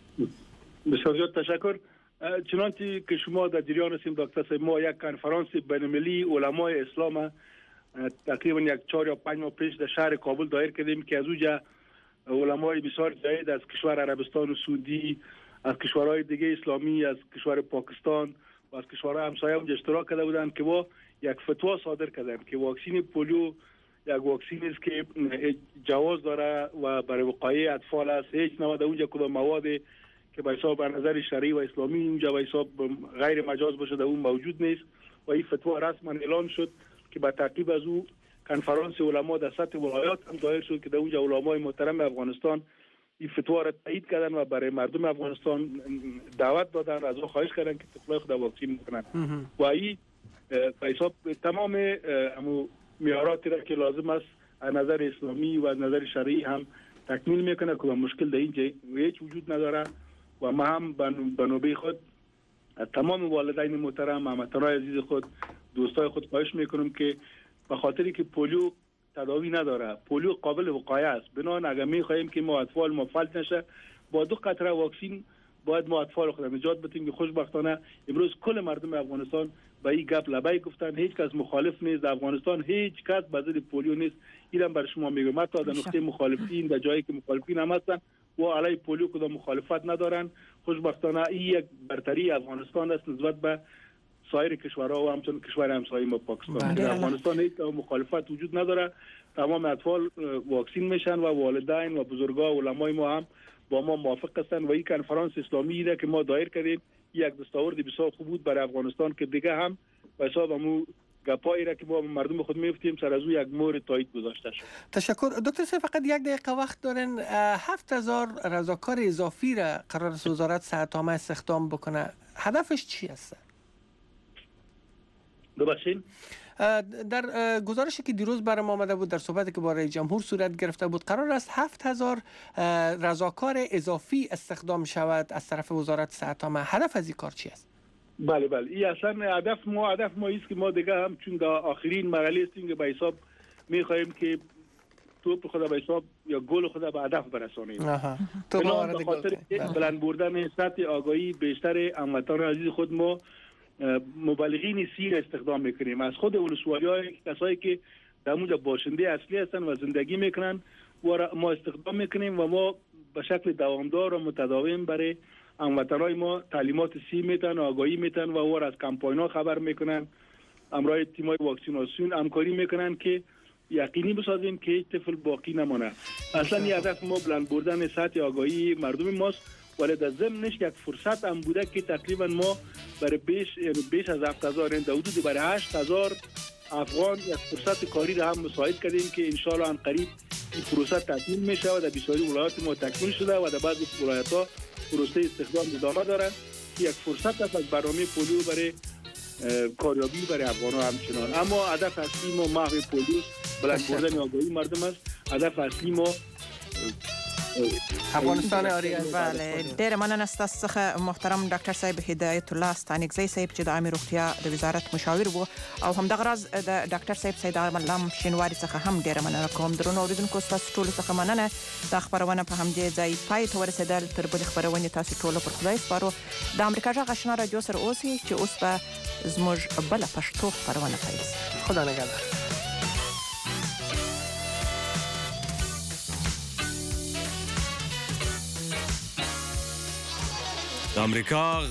بسیار زیاد تشکر. چنانچه که شما در جریان هستیم دکتر صاحب ما یک کنفرانس بین‌المللی علمای اسلام تقریبا یک چهار یا پنج ماه پیش در شهر کابل دایر کردیم که از اونجا علمای بسیار زیاد از کشور عربستان و سعودی از کشورهای دیگه اسلامی از کشور پاکستان و از کشورهای همسایه اونجا اشتراک کرده بودند که با یک فتوا صادر کردند که واکسین پولیو یک واکسین است که جواز داره و برای وقایع اطفال است. هیچ نوع در اونجا کدام مواد که به حساب نظر شرعی و اسلامی اونجا به حساب غیر مجاز باشه در اون موجود نیست و این فتوا رسما اعلان شد که با تعقیب از او کنفرانس علما در سطح ولایات هم دایر شد که در اونجا علمای محترم افغانستان این فتوا را تایید کردن و برای مردم افغانستان دعوت دادن از او خواهش کردن که طفلای خود واکسین کنند و این به حساب تمام امو معیارات را که لازم است از نظر اسلامی و از نظر شرعی هم تکمیل میکنه که مشکل در اینجا هیچ وجود نداره و ما هم به نوبه خود تمام والدین محترم هموطنان عزیز خود دوستای خود خواهش میکنم که به خاطری که پولیو تداوی نداره پولیو قابل وقایع است بنابراین اگر میخواهیم که ما اطفال ما فلج نشه با دو قطره واکسین باید ما اطفال خود نجات بدیم که خوشبختانه امروز کل مردم افغانستان با این گپ لبای گفتن هیچ کس مخالف نیست در افغانستان هیچ کس به ضد پولیو نیست اینم برای شما میگم حتی در نقطه مخالفین در جایی که مخالفین هم هستن و علی پولیو کدام مخالفت ندارن خوشبختانه این یک برتری افغانستان است نسبت به سایر کشورها و همچنین کشور همسایه ما پاکستان. در افغانستان هیچ مخالفت وجود نداره تمام اطفال واکسین میشن و والدین و بزرگا و علمای ما هم با ما موافق هستند و این کنفرانس اسلامی را که ما دایر کردیم یک دستاورد بسیار خوب بود برای افغانستان که دیگه هم به حساب همون گپایی را که با مردم خود میفتیم سر از او یک مورد تایید گذاشته شد. تشکر دکتر صاحب. فقط یک دقیقه وقت دارن. هفت هزار رضاکار اضافی را قرار است وزارت صحت عامه استخدام بکنه. هدفش چی است؟ ببخشید. در گزارشی که دیروز برام آمده بود در صحبتی که با رئیس جمهور صورت گرفته بود قرار است هفت هزار رضاکار اضافی استخدام شود از طرف وزارت صحت عامه. هدف از این کار چی است؟ بله بله این اصلا هدف ما هدف ما است که ما دیگه هم چون در آخرین مرحله هستیم که به حساب می‌خواهیم که توپ خدا به حساب یا گل خدا به هدف برسانیم. آها. تو به خاطر بلند بردن سطح آگاهی بیشتر هموطنان عزیز خود ما مبلغین سیر استخدام میکنیم از خود ولسوالی‌های کسایی که در اونجا باشنده اصلی هستن و زندگی میکنن و ما استخدام میکنیم و ما به شکل دوامدار و متداوم برای هموطنان ما تعلیمات سی میتن آگاهی میتن و اور از کمپاین‌ها خبر میکنن همراه تیم‌های واکسیناسیون همکاری میکنن که یقینی بسازیم که هیچ طفل باقی نمانه. اصلا این هدف ما بلند بردن سطح آگاهی مردم ماست ولی در ضمنش یک فرصت هم بوده که تقریبا ما برای بیش بیش از هفت هزار این حدود برای هشت هزار افغان یک فرصت کاری را هم مساعد کردیم که انشالله ان قریب این پروسه تکمیل میشه و در بسیاری ولایات ما تکمیل شده و در بعضی ولایت‌ها پروسه استخدام ادامه داره. یک فرصت است از برنامه پولیو برای کاریابی برای افغان‌ها همچنان. اما هدف اصلی ما محو پولیو بلند بردن آگاهی مردم است. هدف اصلی ما افغانستان آری است. بله ډیر مننه ستاسو څخه محترم ډاکټر صاحب هدایت الله ستانکزی صاحب چې د عامه روغتیا د وزارت مشاور وو او همدغه راز د ډاکټر صاحب سید علم شینواری څخه هم ډیر مننه کوم. درنو اوریدونکو تاسو ټول څخه مننه. د خبرونه په همدې ځای پای ته ورسېدل. تر بل خبرونه تاسو ټول پر خدای سپارو. د امریکا جغ آشنا رادیو سره اوسئ چې اوس په زموږ بل پښتو خبرونه پیل. خدا نگهدار. امریکا